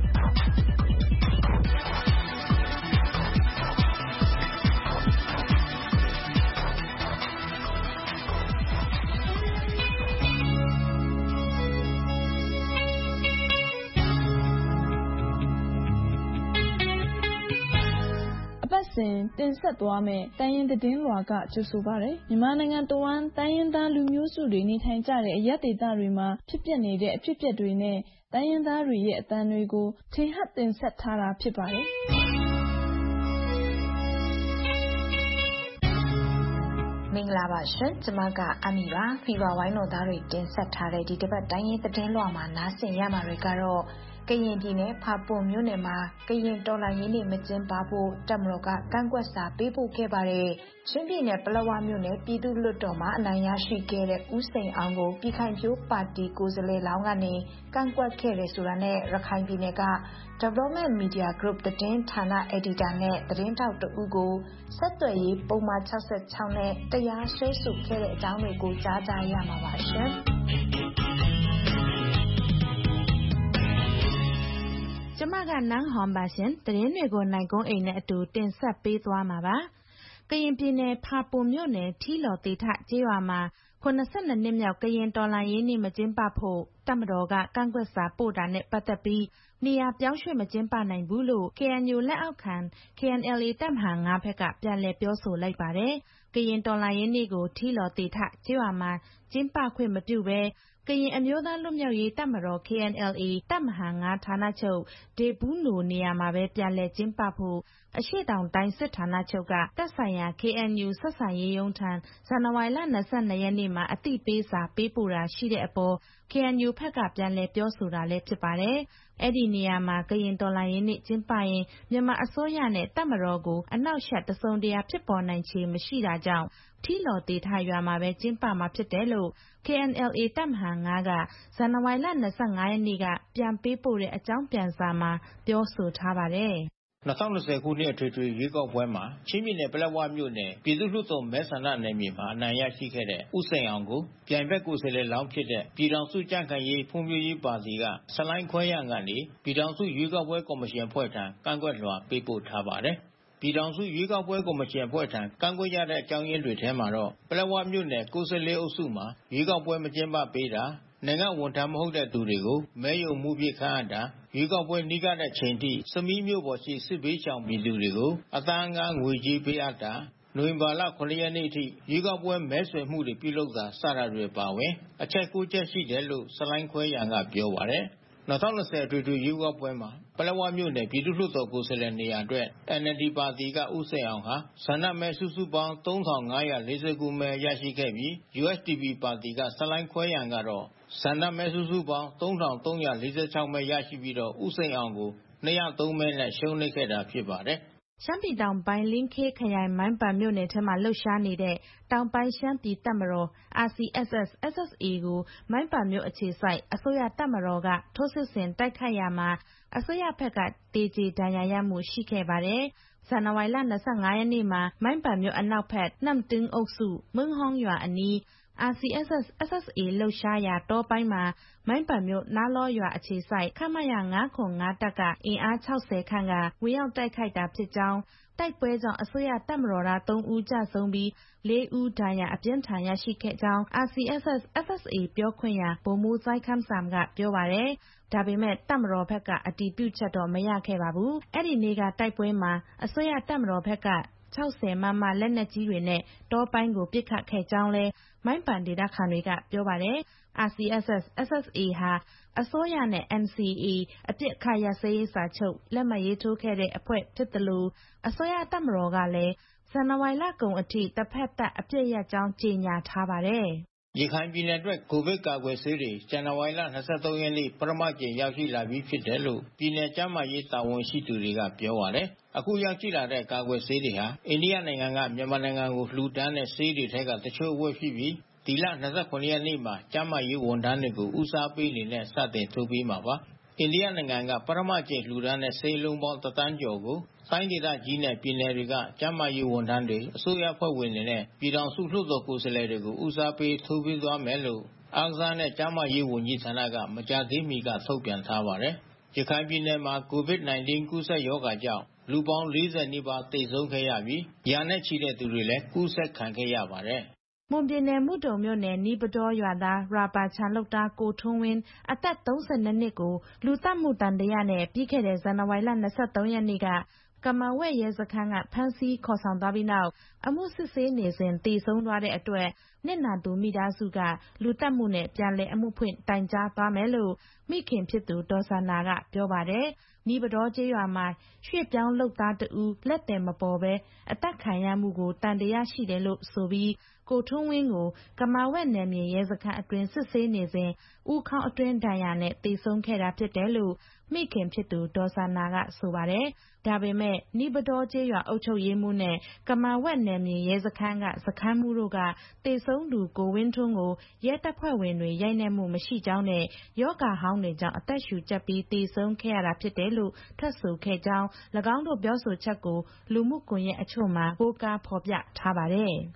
တင်ဆက်သွားမယ့်တိုင်းရင်းသတင်းလွှာကကြိုဆိုပါရယ်မြန်မာနိုင်ငံတဝန်းတိုင်းရင်းသားလူမျိုးစုတွေနေထိုင်ကြတဲ့အရပ်ဒေသတွေမှာဖြစ်ပျက်နေတဲ့အဖြစ်အပျက်တွေနဲ့တိုင်းရင်းသားတွေရဲ့အသံတွေကိုထင်ဟပ်တင်ဆက်ထားတာဖြစ်ပါတယ်မင်္ဂလာပါရှင်ကျမကအမီပါဖီဗာဝိုင်းတော်သားတွေတင်ဆက်ထားတဲ့ဒီတစ်ပတ်တိုင်းရင်သတင်းလွှာမှာနားဆင်ရမှာတွေကတော့ကရင်ပြည်နယ်ဖာပွန်မြို့နယ်မှာကရင်တော်လှန်ရေးနေ့မကျင်းပဖို့တပ်မတော်ကကန့်ကွက်စာပေးပို့ခဲ့ပါတယ်။ချင်းပြည်နယ်ပလက်ဝမြို့နယ်ပြည်သူ့လွှတ်တော်မှာအနိုင်ရရှိခဲ့တဲ့ဦးစိန်အောင်ကိုပြည်ခိုင်ဖြိုးပါတီကိုယ်စားလှယ်လောင်းကနေကန့်ကွက်ခဲ့တယ်ဆိုတာနဲ့ရခိုင်ပြည်နယ်က Development Media Group သတင်းဌာနအယ်ဒီတာနဲ့သတင်းထောက်တဦးကိုဆက်သွယ်ရေးပုံမှန်၆၆နဲ့တရားစွဲဆိုခဲ့တဲ့အကြောင်းတွေကိုကြားကြရမှာပါရှင်။ကျမကနန်းဟွန်ပါရှင်သတင်းတွေကိုနိုင်ကုန်းအိမ်နဲ့အတူတင်ဆက်ပေးသွားမှာပါကရင်ပြည်နယ်ဖာပွန်မြို့နယ်ထီလော်တေထကျေးရွာမှာခုနှစ်နှစ်မြောက်ကရင်တော်လှန်ရေးနေ့မကျင်းပဖို့တပ်မတော်ကကန့်ကွက်စာပို့တာနဲ့ပတ်သက်ပြီးနေရာပြောင်းရွှေ့မကျင်းပနိုင်ဘူးလို့ K N U လက်အောက်ခံ K N L A တပ်မဟာ၅ဘက်ကပြန်လည်ပြောဆိုလိုက်ပါတယ်ကရင်တော်လှန်ရေးနေ့ကိုထီလော်တေထကျေးရွာမှာကျင်းပခွင့်မပြုဘဲကရင်အမျိုးသားလွတ်မြောက်ရေးတပ်မတော် K N L A တပ်မဟာ၅ဌာနချုပ်ဒေဘူးနိုနေရာမှာပဲပြန်လည်ကျင်းပဖို့အရှိတောင်တိုင်းစစ်ဌာနချုပ်ကတပ်ဆိုင်ရာ K N U ဆက်ဆံရေးရုံးထံဇန်နဝါရီလ၂၂ရက်နေ့မှာအသိပေးစာပေးပို့တာရှိတဲ့အပေါ် K N U ဘက်ကပြန်လည်ပြောဆိုတာလည်းဖြစ်ပါတယ်။အဲ့ဒီနေရာမှာကရင်တော်လှန်ရေးနေ့ကျင်းပရင်မြန်မာအစိုးရနဲ့တပ်မတော်ကိုအနောက်ရှက်တစုံတရာဖြစ်ပေါ်နိုင်ခြေမရှိတာကြောင့်ထီလော်တေထရွာမှာပဲကျင်းပမှာဖြစ်တယ်လို့ K N L A တပ်မဟာ၅ကဇန်နဝါရီလ၂၅ရက်နေ့ကပြန်ပေးပို့တဲ့အကြောင်းပြန်စာမှာပြောဆိုထားပါတယ်။၂၀၂၀ခုနှစ်အထွေထွေရွေးကောက်ပွဲမှာချင်းပြည်နယ်ပလက်ဝမြို့နယ်ပြည်သူ့လွှတ်တော်မဲဆန္ဒနယ်မြေမှာအနိုင်ရရှိခဲ့တဲ့ဦးစိန်အောင်ကိုပြိုင်ဘက်ကိုယ်စားလှယ်လောင်းဖြစ်တဲ့ပြည်ထောင်စုကြံ့ခိုင်ရေးဖွံ့ဖြိုးရေးပါတီကဆလိုင်းခွဲရံကနေပြည်ထောင်စုရွေးကောက်ပွဲကော်မရှင်အဖွဲ့ထံကန့်ကွက်လွှာပေးပို့ထားပါတယ်။ပြည်ထောင်စုရွေးကောက်ပွဲကော်မရှင်အဖွဲ့ထံကန့်ကွက်ရတဲ့အကြောင်းရင်းတွေထဲမှာတော့ပလက်ဝမြို့နယ်ကိုယ်စားလှယ်အုပ်စုမှာရွေးကောက်ပွဲမကျင်းပပေးတာနိုင်ငံဝန်ထမ်းမဟုတ်တဲ့သူတွေကိုမဲယုံမှုပြခန့်အပ်တာရွေးကောက်ပွဲနှီးကတဲ့ချိန်ထိစမီးမြို့ပေါ်ရှိစစ်ဘေးရှောင်ပြည်သူတွေကိုအတန်းငါးငွေကြေးပေးအပ်တာနိုဝင်ဘာလခုနစ်ရက်နေ့အထိရွေးကောက်ပွဲမဲဆွယ်မှုတွေပြုလုပ်တာစတာတွေပါဝင်အချက်၉ချက်ရှိတယ်လို့ဆလိုင်းခွဲရံကပြောပါတယ်၂၀၂၀အထွေထွေရွေးကောက်ပွဲမှာပလက်ဝမြို့နယ်ပြည်သူ့လွှတ်တော်ကိုယ်စားလှယ်နေရာအတွက် N L D ပါတီကဦးစိန်အောင်ဟာဆန္ဒမဲစုစုပေါင်းသုံးထောင်ငါးရာလေးဆယ်ကိုမဲရရှိခဲ့ပြီး U S D P ပါတီကဆလိုင်းခွဲရံကတော့ဆန္ဒမဲစုစုပေါင်းသုံးထောင်သုံးရာလေးဆယ်ခြောက်မဲရရှိပြီးတော့ဦးစိန်အောင်ကိုနှစ်ရာသုံးမဲနဲ့ရှုံးနိမ့်ခဲ့တာဖြစ်ပါတယ်ရှမ်းပြည်တောင်ပိုင်းလင်းခေးခရိုင်မိုင်းပန်မြို့နယ်ထဲမှာလှုပ်ရှားနေတဲ့တောင်ပိုင်းရှမ်းပြည်တပ်မတော် R C S S S S A ကိုမိုင်းပန်မြို့အခြေစိုက်အစိုးရတပ်မတော်ကထိုးစစ်ဆင်တိုက်ခိုက်ရာမှာအစိုးရဘက်ကတေကျေဒဏ်ရာရမှုရှိခဲ့ပါတယ်။ဇန်နဝါရီလ၂၅ရက်နေ့မှာမိုင်းပန်မြို့အနောက်ဘက်နှမ်တင်းအုပ်စုမင်းဟောင်းရွာအနီးR C S S S S A လှုပ်ရှားရာတောပိုင်းမှာမိုင်းပန်မြို့နားလောရွာအခြေစိုက်ခမရ၅ခု၅တပ်ကအင်အား၆၀ခန့်ကဝင်ရောက်တိုက်ခိုက်တာဖြစ်ကြောင်းတိုက်ပွဲကြောင့်အစိုးရတပ်မတော်သားသုံးဦးကြဆုံးပြီးလေးဦးဒဏ်ရာအပြင်းထန်ရရှိခဲ့ကြောင်း R C S S S S A ပြောခွင့်ရဗိုလ်မှူးစိုင်းခမ်းစံကပြောပါတယ်။ဒါပေမဲ့တပ်မတော်ဘက်ကအတည်ပြုချက်တော့မရခဲ့ပါဘူး။အဲ့ဒီနေ့ကတိုက်ပွဲမှာအစိုးရတပ်မတော်ဘက်က၆၀မမလက်နက်ကြီးတွေနဲ့တောပိုင်းကိုပစ်ခတ်ခဲ့ကြောင်းလဲမိုင်းပန်ဒေသခံတွေကပြောပါတယ်။ R C S S S S A ဟာအစိုးရနဲ့ N C A အပစ်အခတ်ရပ်စဲရေးစာချုပ်လက်မှတ်ရေးထိုးခဲ့တဲ့အဖွဲ့ဖြစ်တယ်လို့အစိုးရတပ်မတော်ကလည်းဇန်နဝါရီလကုန်အထိတစ်ဖက်သက်အပစ်ရပ်ကြောင်းကြေညာထားပါတယ်။ရခိုင်ပြည်နယ်အတွက်ကိုဗစ်ကာကွယ်ဆေးတွေဇန်နဝါရီလ၂၃ရက်နေ့ပထမကြိမ်ရောက်ရှိလာပြီးဖြစ်တယ်လို့ပြည်내ကျန်းမာရေးတာဝန်ရှိသူတွေကပြောပါတယ်။အခုရောက်ရှိလာတဲ့ကာကွယ်ဆေးတွေဟာအိန္ဒိယနိုင်ငံကမြန်မာနိုင်ငံကိုလှူဒန်းတဲ့ဆေးတွေထက်ကတချို့အဝက်ဖြစ်ပြီးဒီလ၂၇ရက်နေ့မှာကျန်းမာရေးဝန်ထမ်းတွေကိုဦးစားပေးနေနဲ့စတင်ထိုးပေးမှာပါ။အိန္ဒိယနိုင်ငံကပထမကြိမ်လှူဒန်းတဲ့ဆေးလုံးပေါင်းတစ်သန်းကျော်ကိုတိုင်းဒေသကြီးနဲ့ပြည်နယ်တွေကကျန်းမာရေးဝန်ထမ်းတွေအစိုးရဖွဲ့ဝင်တွေနဲ့ပြည်ထောင်စုလွှတ်တော်ကိုယ်စားလှယ်တွေကိုဦးစားပေးထိုးပေးသွားမယ်လို့အားကစားနဲ့ကျန်းမာရေးဝန်ကြီးဌာနကမကြာသေးမီကထုတ်ပြန်ထားပါတယ်။ရခိုင်ပြည်နယ်မှာကိုဗစ်၁၉ကူးစက်ရောဂါကြောင့်လူပေါင်းလေးဆယ်နီးပါးသေဆုံးခဲ့ရပြီးရာနဲ့ချီတဲ့သူတွေလည်းကူးစက်ခံခဲ့ရပါတယ်။မွန်ပြည်နယ်မုဒုံမြို့နယ်နီးပတောရွာသားရာပါချန်လုပ်သားကိုထွန်းဝင်းအသက်၃၂နှစ်ကိုလူသတ်မှုတန်တရားနဲ့ပြီးခဲ့တဲ့ဇန်နဝါရီလ၂၃ရက်နေ့ကကမဝဲရဲစခန်းကဖမ်းဆီးခေါ်ဆောင်သွားပြီးနောက်အမှုစစ်ဆေးနေစဉ်တည်ဆုံးသွားတဲ့အတွက်နစ်နာသူမိသားစုကလူသတ်မှုနဲ့ပြန်လည်အမှုဖွင့်တိုင်ကြားသွားမယ်လို့မိခင်ဖြစ်သူဒေါ်ဆန္နာကပြောပါတယ်။နီးပတောကျေးရွာမှာရွှေ့ပြောင်းလုပ်သားတဦးလက်သည်မပေါ်ဘဲအသတ်ခံရမှုကိုတန်တရားရှိတယ်လို့ဆိုပြီးကိုထွန်းဝင်းကိုကမာဝက်နယ်မြေရဲစခန်းအတွင်းစစ်ဆေးနေစဉ်ဦးခေါင်းအတွင်းဒဏ်ရာနဲ့သေဆုံးခဲ့တာဖြစ်တယ်လို့မိခင်ဖြစ်သူဒေါ်စာနာကဆိုပါတယ်။ဒါပေမဲ့နီးပတောကျေးရွာအုပ်ချုပ်ရေးမှူးနဲ့ကမာဝက်နယ်မြေရဲစခန်းကစခန်းမှူးတို့ကသေဆုံးသူကိုဝင်းထွန်းကိုရဲတပ်ဖွဲ့ဝင်တွေရိုက်နှက်မှုမရှိကြောင်းနဲ့ယောဂဟောင်းတွေကြောင့်အသက်ရှူကျပ်ပြီးသေဆုံးခဲ့ရတာဖြစ်တယ်လို့ထွက်ဆိုခဲ့ကြောင်း၎င်းတို့ပြောဆိုချက်ကိုလူမှုကွန်ရက်အချို့မှာကိုးကားဖော်ပြထားပါတယ်။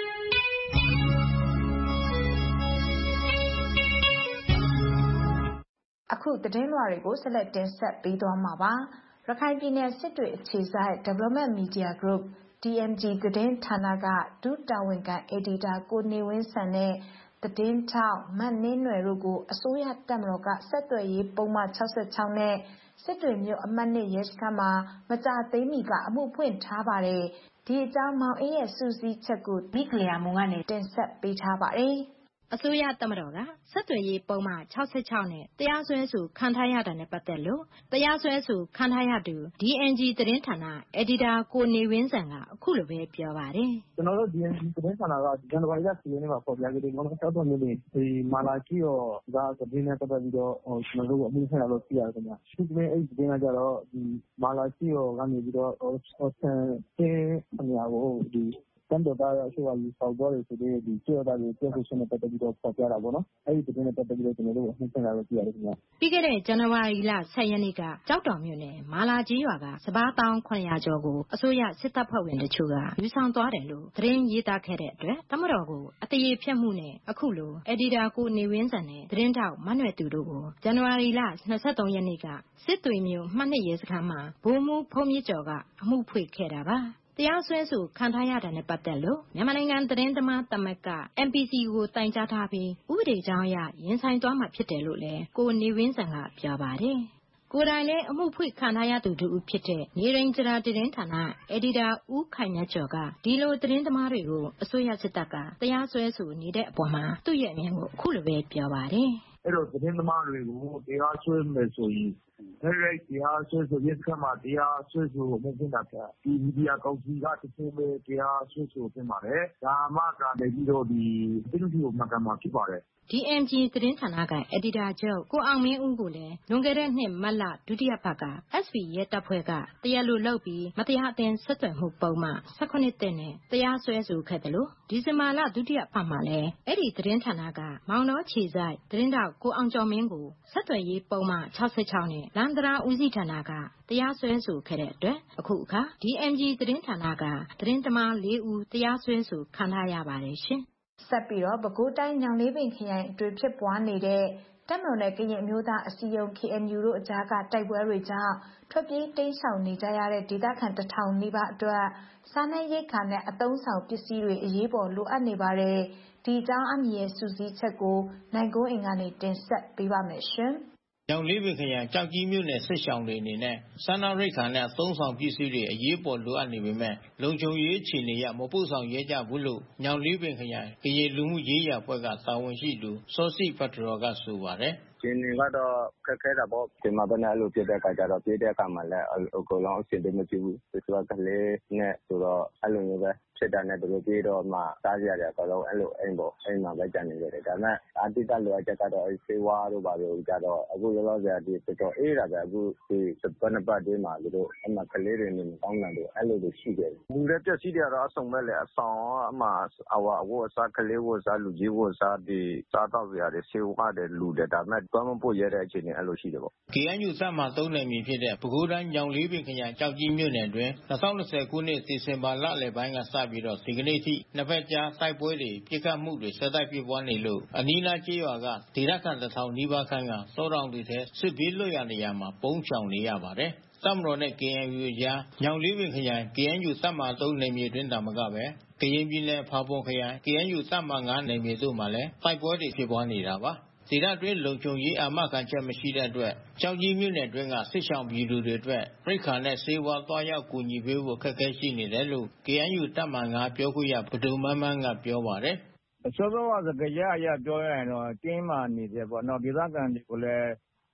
အခုသတင်းလွှာတွေကိုဆက်လက်တင်ဆက်ပေးသွားမှာပါ။ရခိုင်ပြည်နယ်စစ်တွေအခြေစိုက် Development Media Group ဒီ အမ် ဂျီ သတင်းဌာနကဒုတာဝန်ခံအယ်ဒီတာကိုနေဝင်းစံနဲ့သတင်းထောက်မတ်နှင်းနွယ်တို့ကိုအစိုးရတပ်မတော်ကဆက်သွယ်ရေးပုံမှန်၆၆နဲ့စစ်တွေမြို့အမှတ်နှစ်ရဲစခန်းမှာမကြာသေးမီကအမှုဖွင့်ထားပါတယ်။ဒီအကြောင်းမောင်အေးရဲ့စူးစီးချက်ကိုမိကလျာမုံကနေတင်ဆက်ပေးထားပါတယ်။အစိုးရတပ်မတော်ကဆက်သွယ်ရေးပုံမှန်၆၆နဲ့တရားစွဲဆိုခံထားရတာနဲ့ပတ်သက်လို့တရားစွဲဆိုခံထားရသူ ဒီ အမ် ဂျီ သတင်းဌာနအယ်ဒီတာကိုနေဝင်းစံကအခုလိုပဲပြောပါတယ်။ကျွန်တော်တို့ ဒီ အမ် ဂျီ သတင်းဌာနကဇန်နဝါရီလ十ရက်နေ့မှာပေါ်ပြခဲ့တဲ့ကျွန်တော်တို့၆မြို့နယ်ဒီမာလာကြီးရောဒါသတင်းနဲ့ပတ်သက်ပြီးတော့ကျွန်တော်တို့အမှုဖွင့်ရလို့ပြရတယ်ခင်ဗျာ။ဒီသတင်းအဲ့ဒီသတင်းကကြတော့ဒီမာလာကြီးရောကနေပြီးတော့ဟိုဆန်တင်းအများကိုဒီတန်တော်သားအစိုးရယူဆောင်သွားတယ်ဆိုတဲ့ဒီကျေတော်တွေပြောဆိုနေပတ်သက်ပြီးတော့ပေါ်ပြတာပေါ့နော်အဲ့ဒီသတင်းနဲ့ပတ်သက်ပြီးတော့ကျွန်တော်တို့အမှုဖွင့်ရလို့ပြရတယ်ခင်ဗျာပြီးခဲ့တဲ့ဇန်နဝါရီလဆယ်ရက်နေ့ကကြောက်တော်မြို့နယ်မာလာကြီးရွာကစပါးတောင်းခုနှစ်ရာကျော်ကိုအစိုးရစစ်တပ်ဖွဲ့ဝင်တချို့ကယူဆောင်သွားတယ်လို့သတင်းရေးသားခဲ့တဲ့အတွက်တမတော်ကိုအတရေဖျက်မှုနဲ့အခုလိုအက်ဒီတာကိုနေဝင်းစံနဲ့သတင်းထောက်မတ်နွယ်သူတို့ကိုဇန်နဝါရီလ၂၃ရက်နေ့ကစစ်တွေမြို့မှတ်နှစ်ရဲစခန်းမှာဗိုလ်မှူးဖုံးမြင့်ကျော်ကအမှုဖွင့်ခဲ့တာပါတရားစွဲဆိုခံထားရတာနဲ့ပတ်သက်လို့မြန်မာနိုင်ငံသတင်းသမားသမဂ္ဂ အမ် ပီ စီ ကိုတိုင်ကြားထားပြီးဥပဒေကြောင်းအရရင်ဆိုင်သွားမှာဖြစ်တယ်လို့လည်းကိုနေဝင်းစံကပြောပါတယ်။ကိုယ်တိုင်လည်းအမှုဖွင့်ခံထားရသူတူဖြစ်တဲ့နေရင်းကြရာသတင်းဌာနအယ်ဒီတာဦးခိုင်မြတ်ကျော်ကဒီလိုသတင်းသမားတွေကိုအစိုးရစစ်တပ်ကတရားစွဲဆိုနေတဲ့အပေါ်မှာသူ့ရဲ့အမြင်ကိုအခုလိုပဲပြောပါတယ်။အဲ့တော့သတင်းသမားတွေကိုတရားစွဲမယ်ဆိုရင်အဲ့ဒီတရားစွဲဆိုရတဲ့မှာတရားစွဲဆိုမှုပြင်တာကဒီမီဒီယာကောင်စီကတချို့ပဲတရားစွဲဆိုပြင်ပါတယ်ဒါမှကလည်းပြီးတော့ဒီပြည်သူ့ကိုမှတ်ကမှာဖြစ်ပါတယ်ဒီ အမ် ဂျီ သတင်းဌာနကအယ်ဒီတာချုပ်ကိုအောင်မင်းဦးကိုလည်းလွန်ခဲ့တဲ့နှစ်မတ်လဒုတိယပတ်က အက်စ် ပီ ရဲတပ်ဖွဲ့ကတရားလိုလုပ်ပြီးမတရားအသင်းဆက်သွယ်မှုပုံမှန်၁၇တက်နဲ့တရားစွဲဆိုခဲ့တယ်လို့ဒီဇင်ဘာလဒုတိယပတ်မှာလည်းအဲ့ဒီသတင်းဌာနကမောင်တော်ခြေဆိုင်သတင်းတောက်ကိုအောင်ကျော်မင်းကိုဆက်သွယ်ရေးပုံမှန်၆၆နဲ့လန္ဒရာဦးစီးဌာနကတရားစွဲဆိုခဲ့တဲ့အတွက်အခုအခါ ဒီ အမ် ဂျီ သတင်းဌာနကသတင်းသမား၄ဦးတရားစွဲဆိုခံထားရပါတယ်ရှင်ဆက်ပြီးတော့ပဲခူးတိုင်းညောင်လေးပင်ခရိုင်အတွင်းဖြစ်ပွားနေတဲ့တပ်မတော်နဲ့ကရင်အမျိုးသားအစည်းအရုံး ကေအန်ယူ တို့အကြားကတိုက်ပွဲတွေကြောင့်ထွက်ပြေးတိမ်းရှောင်နေကြရတဲ့ဒေသခံတစ်ထောင်နီးပါးအတွက်စားနပ်ရိက္ခာနဲ့အသုံးဆောင်ပစ္စည်းတွေအရေးပေါ်လိုအပ်နေပါတယ်။ဒီအကြောင်းအမည်ရဲ့စူးစီးချက်ကိုနိုင်ကုန်းအင်ကနေတင်ဆက်ပေးပါမယ်ရှင်။ညောင်လေးပင်ခရိုင်ကြောက်ကြီးမြို့နယ်စစ်ရှောင်းတွေအနေနဲ့စားနပ်ရိက္ခာနဲ့အသုံးဆောင်ပစ္စည်းတွေအရေးပေါ်လိုအပ်နေပေမဲ့လုံခြုံရေးအခြေအနေအရမပို့ဆောင်ရဲကြဘူးလို့ညောင်လေးပင်ခရိုင်ကရင်လူမှုရေးရာအဖွဲ့ကတာဝန်ရှိသူစောစီဖတ်တော်ကဆိုပါတယ်ဒီနေ့ကတော့ခက်ခဲတာပေါ့ဒီမှာပဲအဲ့လိုပြတဲ့အခါကျတော့ပြတဲ့အခါမှာလည်းအကုန်လုံးအဆင်ပြေမပြေဘူးသူကကလေးနဲ့ဆိုတော့အဲ့လိုမျိုးပဲဖြစ်တာနဲ့တို့ပြေတော့မှစားကြရတယ်အကုန်လုံးအဲ့လိုအိမ်ပေါ့အိမ်မှာပဲကြံနေကြတယ်ဒါပေမဲ့အတိတ်ကလိုအပ်ချက်ကတော့ဆေးဝါးတို့ပါလို့ကြတော့အခုလောလောဆယ်ဒီတော်တော်အေးတာပဲအခုဒီစပနပတ်တွေမှာတို့အမှကလေးတွေနေမကောင်းတယ်အဲ့လိုတွေရှိတယ်လူတွေပျက်စီးတွေကတော့အဆောင်မဲ့လေအဆောင်အမှအဝအဝအစားကလေးဝစားလူကြီးဝစားဒီစားတော့ရတဲ့ဆေးဝါးတွေလူတွေဒါပေမဲ့ဘာမှပို့ရတဲ့အခြေအနေအဲ့လိုရှိတယ်ပေါ့ကေအန်ယူ စမှသုံးနယ်မြေဖြစ်တဲ့ပဲခူးတိုင်းညောင်လေးပင်ခရိုင်ကြောက်ကြီးမြို့နယ်တွင်၂၀၂၀ခုနှစ်ဒီဇင်ဘာလလယ်ပိုင်းကစပြီးတော့ဒီကနေ့ထိနှစ်ဖက်ကြားတိုက်ပွဲတွေပြစ်ခတ်မှုတွေဆက်တိုက်ဖြစ်ပွားနေလို့အနီးနားကျေးရွာကဒေသခံတစ်ထောင်နီးပါးခန့်ကစောတောင်တွေထဲစစ်ဘေးလွတ်ရနေရမှာပုန်းချောင်နေရပါတယ်တပ်မတော်နဲ့ ကေအန်ယူ အကြားညောင်လေးပင်ခရိုင် ကေအန်ယူ စမှသုံးနယ်မြေတွင်တာမကပဲကရင်ပြည်နယ်ဖာပွန်ခရိုင် ကေအန်ယူ စမှငါးနယ်မြေတို့မှာလည်းတိုက်ပွဲတွေဖြစ်ပွားနေတာပါဒေသတွင်းလုံခြုံရေးအာမခံချက်မရှိတဲ့အတွက်ကြောက်ကြီးမြို့နယ်တွင်းကစစ်ရှောင်ပြည်သူတွေအတွက်ရိက္ခာနဲ့ဆေးဝါးသွားရောက်ကူညီပေးဖို့အခက်အခဲရှိနေတယ်လို့ ကေအန်ယူ တပ်မငါးပြောခွင့်ရပဒုမန်းမန်းကပြောပါတယ်အစောစောကစကားရအရပြောရရင်တော့တင်းမာနေတယ်ပေါ့နော်ဒေသခံတွေကိုလည်း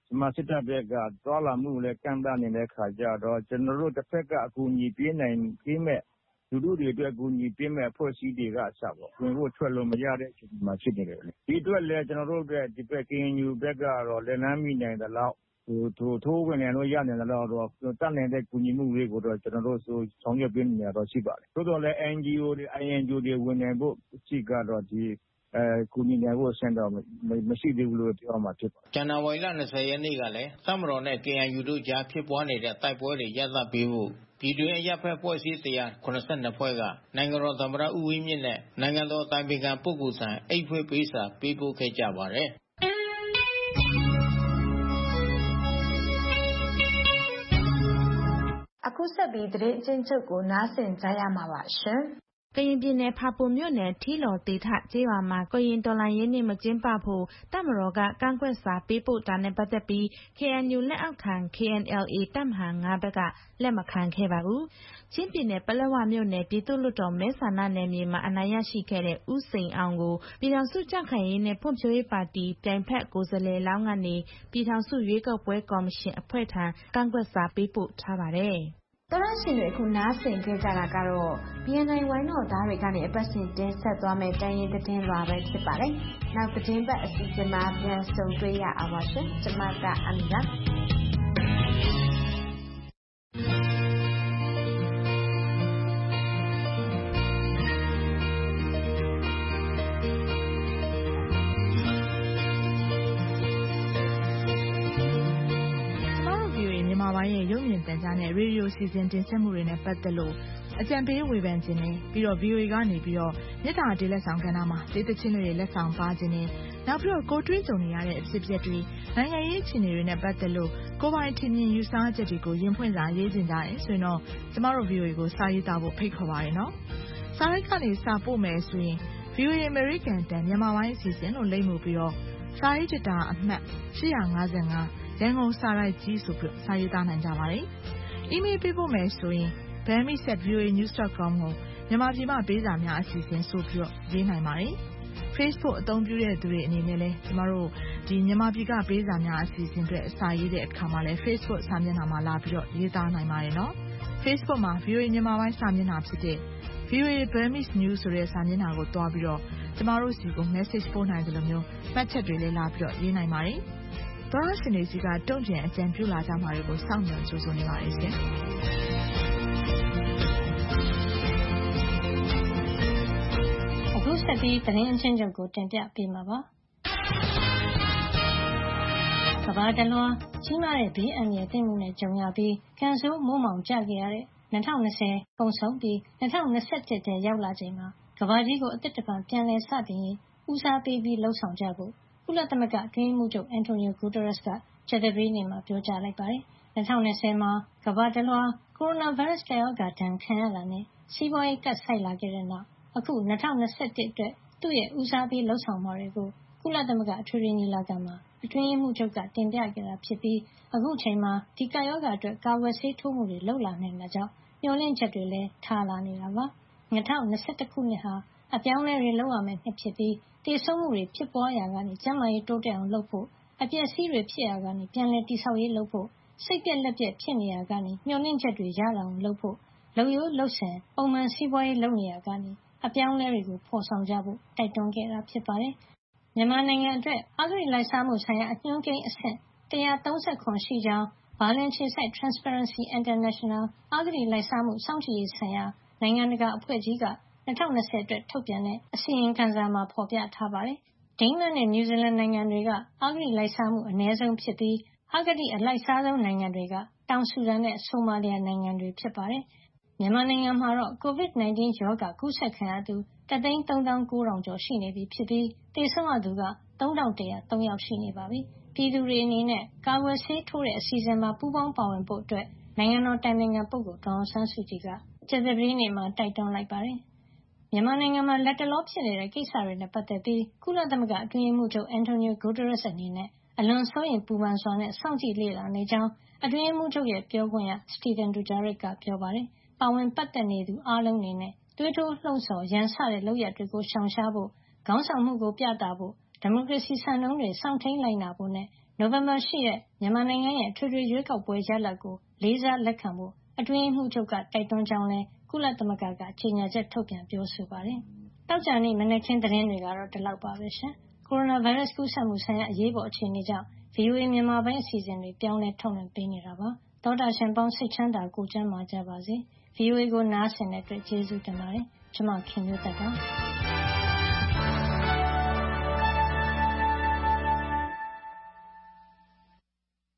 မြန်မာစစ်တပ်ဘက်ကသွားလာမှုလည်းကန့်သတ်နေတဲ့အခါကျတော့ကျွန်တော်တို့တစ်ဖက်ကအကူအညီပေးနိုင်ပေးမဲ့လူလူတွေအတွက်အကူအညီပေးမဲ့အဖွဲ့အစည်းတွေကအစပေါ့ဝင်ဖို့ထွက်လို့မရတဲ့အချိန်မှာဖြစ်နေတယ်လေဒီအတွက်လည်းကျွန်တော်တို့အတွက်ဒီဘက် K N U ဘက်ကတော့လက်လန်းမိနိုင်တဲ့လောက်ဟိုထိုးထိုးဝင်နေလို့ရနေတယ်တော့တတ်နိုင်တဲ့ကူညီမှုတွေကိုတော့ကျွန်တော်တို့ဆိုဆောင်ရွက်ပေးနေရတော့ရှိပါတယ်သို့တော်လည်း N G O တွေ I N G O တွေဝင်နေဖို့ရှိကတော့ဒီအဲကူညီနိုင်ဖို့အဆင့်တော့မရှိသေးဘူးလို့ပြောမှာဖြစ်ပါတယ်ဇန်နဝါရီလ၂၀ရက်နေ့ကလည်းတပ်မတော်နဲ့ K N U တို့ကြားဖြစ်ပွားနေတဲ့တိုက်ပွဲတွေရပ်တန့်ပေးဖို့ပြည်တွင်းအရပ်ဘက်အဖွဲ့အစည်း၁၇၂ဖွဲ့ကနိုင်ငံတော်သမ္မတဦးဝင်းမြင့်နဲ့နိုင်ငံတော်အတိုင်ပင်ခံပုဂ္ဂိုလ်ထံအိတ်ဖွင့်ပေးစာပေးပို့ခဲ့ကြပါတယ်အခုဆက်ပြီးသတင်းအချင်းချုပ်ကိုနားဆင်ကြရမှာပါရှင်ကရင်ပြည်နယ်ဖာပွန်မြို့နယ်ထီလော်တေထကျေးရွာမှာကရင်တော်လှန်ရေးနေ့မကျင်းပဖို့တပ်မတော်ကကန့်ကွက်စာပေးပို့တာနဲ့ပတ်သက်ပြီး K N U လက်အောက်ခံ K N L A တပ်မဟာ၅ဘက်ကလက်မခံခဲ့ပါဘူး။ချင်းပြည်နယ်ပလက်ဝမြို့နယ်ပြည်သူ့လွှတ်တော်မဲဆန္ဒနယ်မြေမှာအနိုင်ရရှိခဲ့တဲ့ဦးစိန်အောင်ကိုပြည်ထောင်စုကြံ့ခိုင်ရေးနဲ့ဖွံ့ဖြိုးရေးပါတီပြိုင်ဖက်ကိုယ်စားလှယ်လောင်းကနေပြည်ထောင်စုရွေးကောက်ပွဲကော်မရှင်အဖွဲ့ထံကန့်ကွက်စာပေးပို့ထားပါတယ်။တော်ရရှင်တွေအခုနားဆင်ခဲ့ကြတာကတော့ B N I ဝိုင်းတော်သားတွေကနေအပတ်စဉ်တင်ဆက်သွားမယ့်တိုင်းရင်းသတင်းလွှာပဲဖြစ်ပါတယ်။နောက်သတင်းပတ်အစီအစဉ်မှာပြန်ဆုံတွေ့ရအောင်ပါရှင်။ကျွန်မကအမီပါပိုင်းရဲ့ရုပ်မြင်သံကြားနဲ့ရေဒီယိုစီစဉ်တင်ဆက်မှုတွေနဲ့ပတ်သက်လို့အကြံပေးဝေဖန်ခြင်းနဲ့ပြီးတော့ V O A ကနေပြီးတော့မြေတားတေးလက်ဆောင်ကဏ္ဍမှာဒေသချင်းတွေလက်ဆောင်ပါခြင်းနဲ့နောက်ပြီးတော့ကိုတွေးကြုံနေရတဲ့အဖြစ်အပျက်တွေနိုင်ငံရေးအခြေအနေတွေနဲ့ပတ်သက်လို့ကိုပိုင်ထင်မြင်ယူဆချက်တွေကိုရင်ဖွင့်စာရေးခြင်းကြတယ်ဆိုရင်တော့ကျမတို့ V O A ကိုစာရေးသားဖို့ဖိတ်ခေါ်ပါရနော်စာရိုက်ကနေစာပို့မယ်ဆိုရင် V O A American တန်မြန်မာပိုင်းအစီအစဉ်လို့လိမ့်မှုပြီးတော့စာရေးတာအမှတ်၈၅၅ရန်ကုန်စာရိုက်ကြီးဆိုပြီးစာရေးသားနိုင်ကြပါတယ်။ email ပေးပို့မယ်ဆိုရင် burmese at v o a news dot com ကိုမြန်မာပြည်မှာပေးစာများအစီအစဉ်ဆိုပြီးတော့ရေးနိုင်ပါတယ်။ Facebook အသုံးပြုတဲ့သူတွေအနေနဲ့လည်းကျမတို့ဒီမြန်မာပြည်ကပေးစာများအစီအစဉ်တွေအစာရေးတဲ့အခါမှာလည်း Facebook စာမျက်နှာမှာလာပြီးတော့ရေးသားနိုင်ပါတယ်နော်။ Facebook မှာ V O A မြန်မာပိုင်းစာမျက်နှာဖြစ်တဲ့ V O A Burmese News ဆိုတဲ့စာမျက်နှာကိုတွားပြီးတော့ကျမတို့စီကို message ပို့နိုင်တယ်လို့မျိုးမှတ်ချက်တွေလည်းလာပြီးတော့ရေးနိုင်ပါတယ်။သောရရှင်တွေစီကတုံ့ပြန်အကြံပြုလာကြမှာတွေကိုစောင့်မျှော်ကြိုးစားနေပါတယ်ရှင်။အခုဆက်ပြီးသတင်းအချင်းချုပ်ကိုတင်ပြပေးမှာပါ။ကမ္ဘာတလွှားကြီးမားတဲ့ဘေးအန္တရာယ်သိမ်းမှုနဲ့ကြုံရပြီးကံဆိုးမိုးမှောင်ကျခဲ့ရတဲ့၂၀၂၀ကုန်ဆုံးပြီး၂၀၂၁ထဲရောက်လာချိန်မှာကမ္ဘာကြီးကိုအသစ်တစ်ပံပြန်လည်စတင်ရေးဦးစားပေးပြီးလှုံ့ဆော်ကြဖို့ကုလသမဂ္ဂအတွင်းရေးမှူးချုပ်အန်တိုနီယိုဂူတာရက်စ်ကကြာသပတေးနေ့မှာပြောကြားလိုက်ပါတယ်။၂၀၂၀မှာကမ္ဘာတလွှားကိုရိုနာဗိုင်းရပ်စ်ကပ်ရောဂါဒဏ်ခံရတာနဲ့စီးပွားရေးကပ်ဆိုက်လာခဲ့တဲ့နောက်အခု၂၀၂၁အတွက်သူ့ရဲ့ဦးစားပေးလှုံ့ဆော်မှုတွေကိုကုလသမဂ္ဂအထွေထွေညီလာခံမှာအတွင်းရေးမှူးချုပ်ကတင်ပြခဲ့တာဖြစ်ပြီးအခုချိန်မှာဒီကပ်ရောဂါအတွက်ကာကွယ်ဆေးထိုးမှုတွေလုပ်လာနိုင်တာကြောင့်မျှော်လင့်ချက်တွေလည်းထားလာနေတာပါ။၂၀၂၁ခုနှစ်ဟာအပြောင်းအလဲတွေလုပ်ရမယ့်နှစ်ဖြစ်ပြီးသေဆုံးမှုတွေဖြစ်ပွားရာကနေကျန်းမာရေးတိုးတက်အောင်လုပ်ဖို့အပျက်အစီးတွေဖြစ်ရာကနေပြန်လည်တည်ဆောက်ရေးလုပ်ဖို့စိတ်ပြက်လက်ပြက်ဖြစ်နေရာကနေမျှော်လင့်ချက်တွေရလာအောင်လုပ်ဖို့လုပ်ရိုးလုပ်စဉ်ပုံမှန်စီးပွားရေးလုပ်နေရာကနေအပြောင်းအလဲတွေကိုဖော်ဆောင်ကြဖို့တိုက်တွန်းခဲ့တာဖြစ်ပါတယ်။မြန်မာနိုင်ငံအတွက်အဂတိလိုက်စားမှုဆိုင်ရာအညွှန်းကိန်းအဆင့်၁၃၇ရှိကြောင်းဘာလင်ခြေစိုက် Transparency International အဂတိလိုက်စားမှုစောင့်ကြည့်ရေးဆိုင်ရာနိုင်ငံတကာအဖွဲ့ကြီးက၂၀၂၀အတွက်ထုတ်ပြန်တဲ့အစီရင်ခံစာမှာဖော်ပြထားပါတယ်။ဒိန်းမတ်နဲ့နယူးဇီလန်နိုင်ငံတွေကအဂတိလိုက်စားမှုအနည်းဆုံးဖြစ်ပြီးအဂတိအလိုက်စားဆုံးနိုင်ငံတွေကတောင်ဆူဒန်နဲ့ဆိုမာလီယာနိုင်ငံတွေဖြစ်ပါတယ်။မြန်မာနိုင်ငံမှာတော့ ကိုဗစ်၁၉ ရောဂါကူးစက်ခံရသူတသိန်းသုံးသောင်းကိုးထောင်ကျော်ရှိနေပြီဖြစ်ပြီးသေဆုံးရသူကသုံးထောင်တစ်ရာသုံးယောက်ရှိနေပါပြီ။ပြည်သူတွေအနေနဲ့ကာကွယ်ဆေးထိုးတဲ့အစီအစဉ်မှာပူးပေါင်းပါဝင်ဖို့အတွက်နိုင်ငံတော်တိုင်ပင်ခံပုဂ္ဂိုလ်ဒေါ်အောင်ဆန်းစုကြည်ကကြာသပတေးနေ့မှာတိုက်တွန်းလိုက်ပါတယ်။မြန်မာနိုင်ငံမှာလတ်တလောဖြစ်နေတဲ့ကိစ္စတွေနဲ့ပတ်သက်ပြီးကုလသမဂ္ဂအတွင်းရေးမှူးချုပ်အန်တိုနီယိုဂူတာရက်စ်အနေနဲ့အလွန်စိုးရိမ်ပူပန်စွာနဲ့စောင့်ကြည့်လေ့လာနေကြောင်းအတွင်းရေးမှူးချုပ်ရဲ့ပြောခွင့်ရစတီဗန်ဒူဂျာရစ်ကပြောပါတယ်။ပါဝင်ပတ်သက်နေသူအားလုံးအနေနဲ့သွေးထိုးလှုံ့ဆော်ရန်စတဲ့လုပ်ရပ်တွေကိုရှောင်ရှားဖို့ခေါင်းဆောင်မှုကိုပြသဖို့ဒီမိုကရေစီစံနှုန်းတွေစောင့်ထိန်လိုက်နာဖို့နဲ့နိုဝင်ဘာ၈ရက်မြန်မာနိုင်ငံရဲ့အထွေထွေရွေးကောက်ပွဲရလဒ်ကိုလေးစားလက်ခံဖို့အတွင်းရေးမှူးချုပ်ကတိုက်တွန်းကြောင်းလည်းကုလသမဂ္ဂကကြေညာချက်ထုတ်ပြန်ပြောဆိုပါတယ်။သောကြာနေ့မနက်ခင်းသတင်းတွေကတော့ဒီလောက်ပါပဲရှင်။ကိုရိုနာဗိုင်းရပ်စ်ကူးစက်မှုဆိုင်ရာအရေးပေါ်အခြေအနေကြောင့် ဗွီအိုအေ မြန်မာပိုင်းအစီအစဉ်တွေပြောင်းလဲထုတ်လွှင့်ပေးနေတာပါ။သောတာရှင်ပေါင်းစိတ်ချမ်းသာကိုကျန်းမာကြပါစေ။ ဗွီအိုအေကိုနားဆင်တဲ့အတွက်ကျေးဇူးတင်ပါတယ်။ကျွန်မခင်မျိုးသက်ပါ။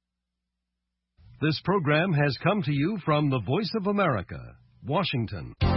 This program has come to you from the Voice of America, Washington.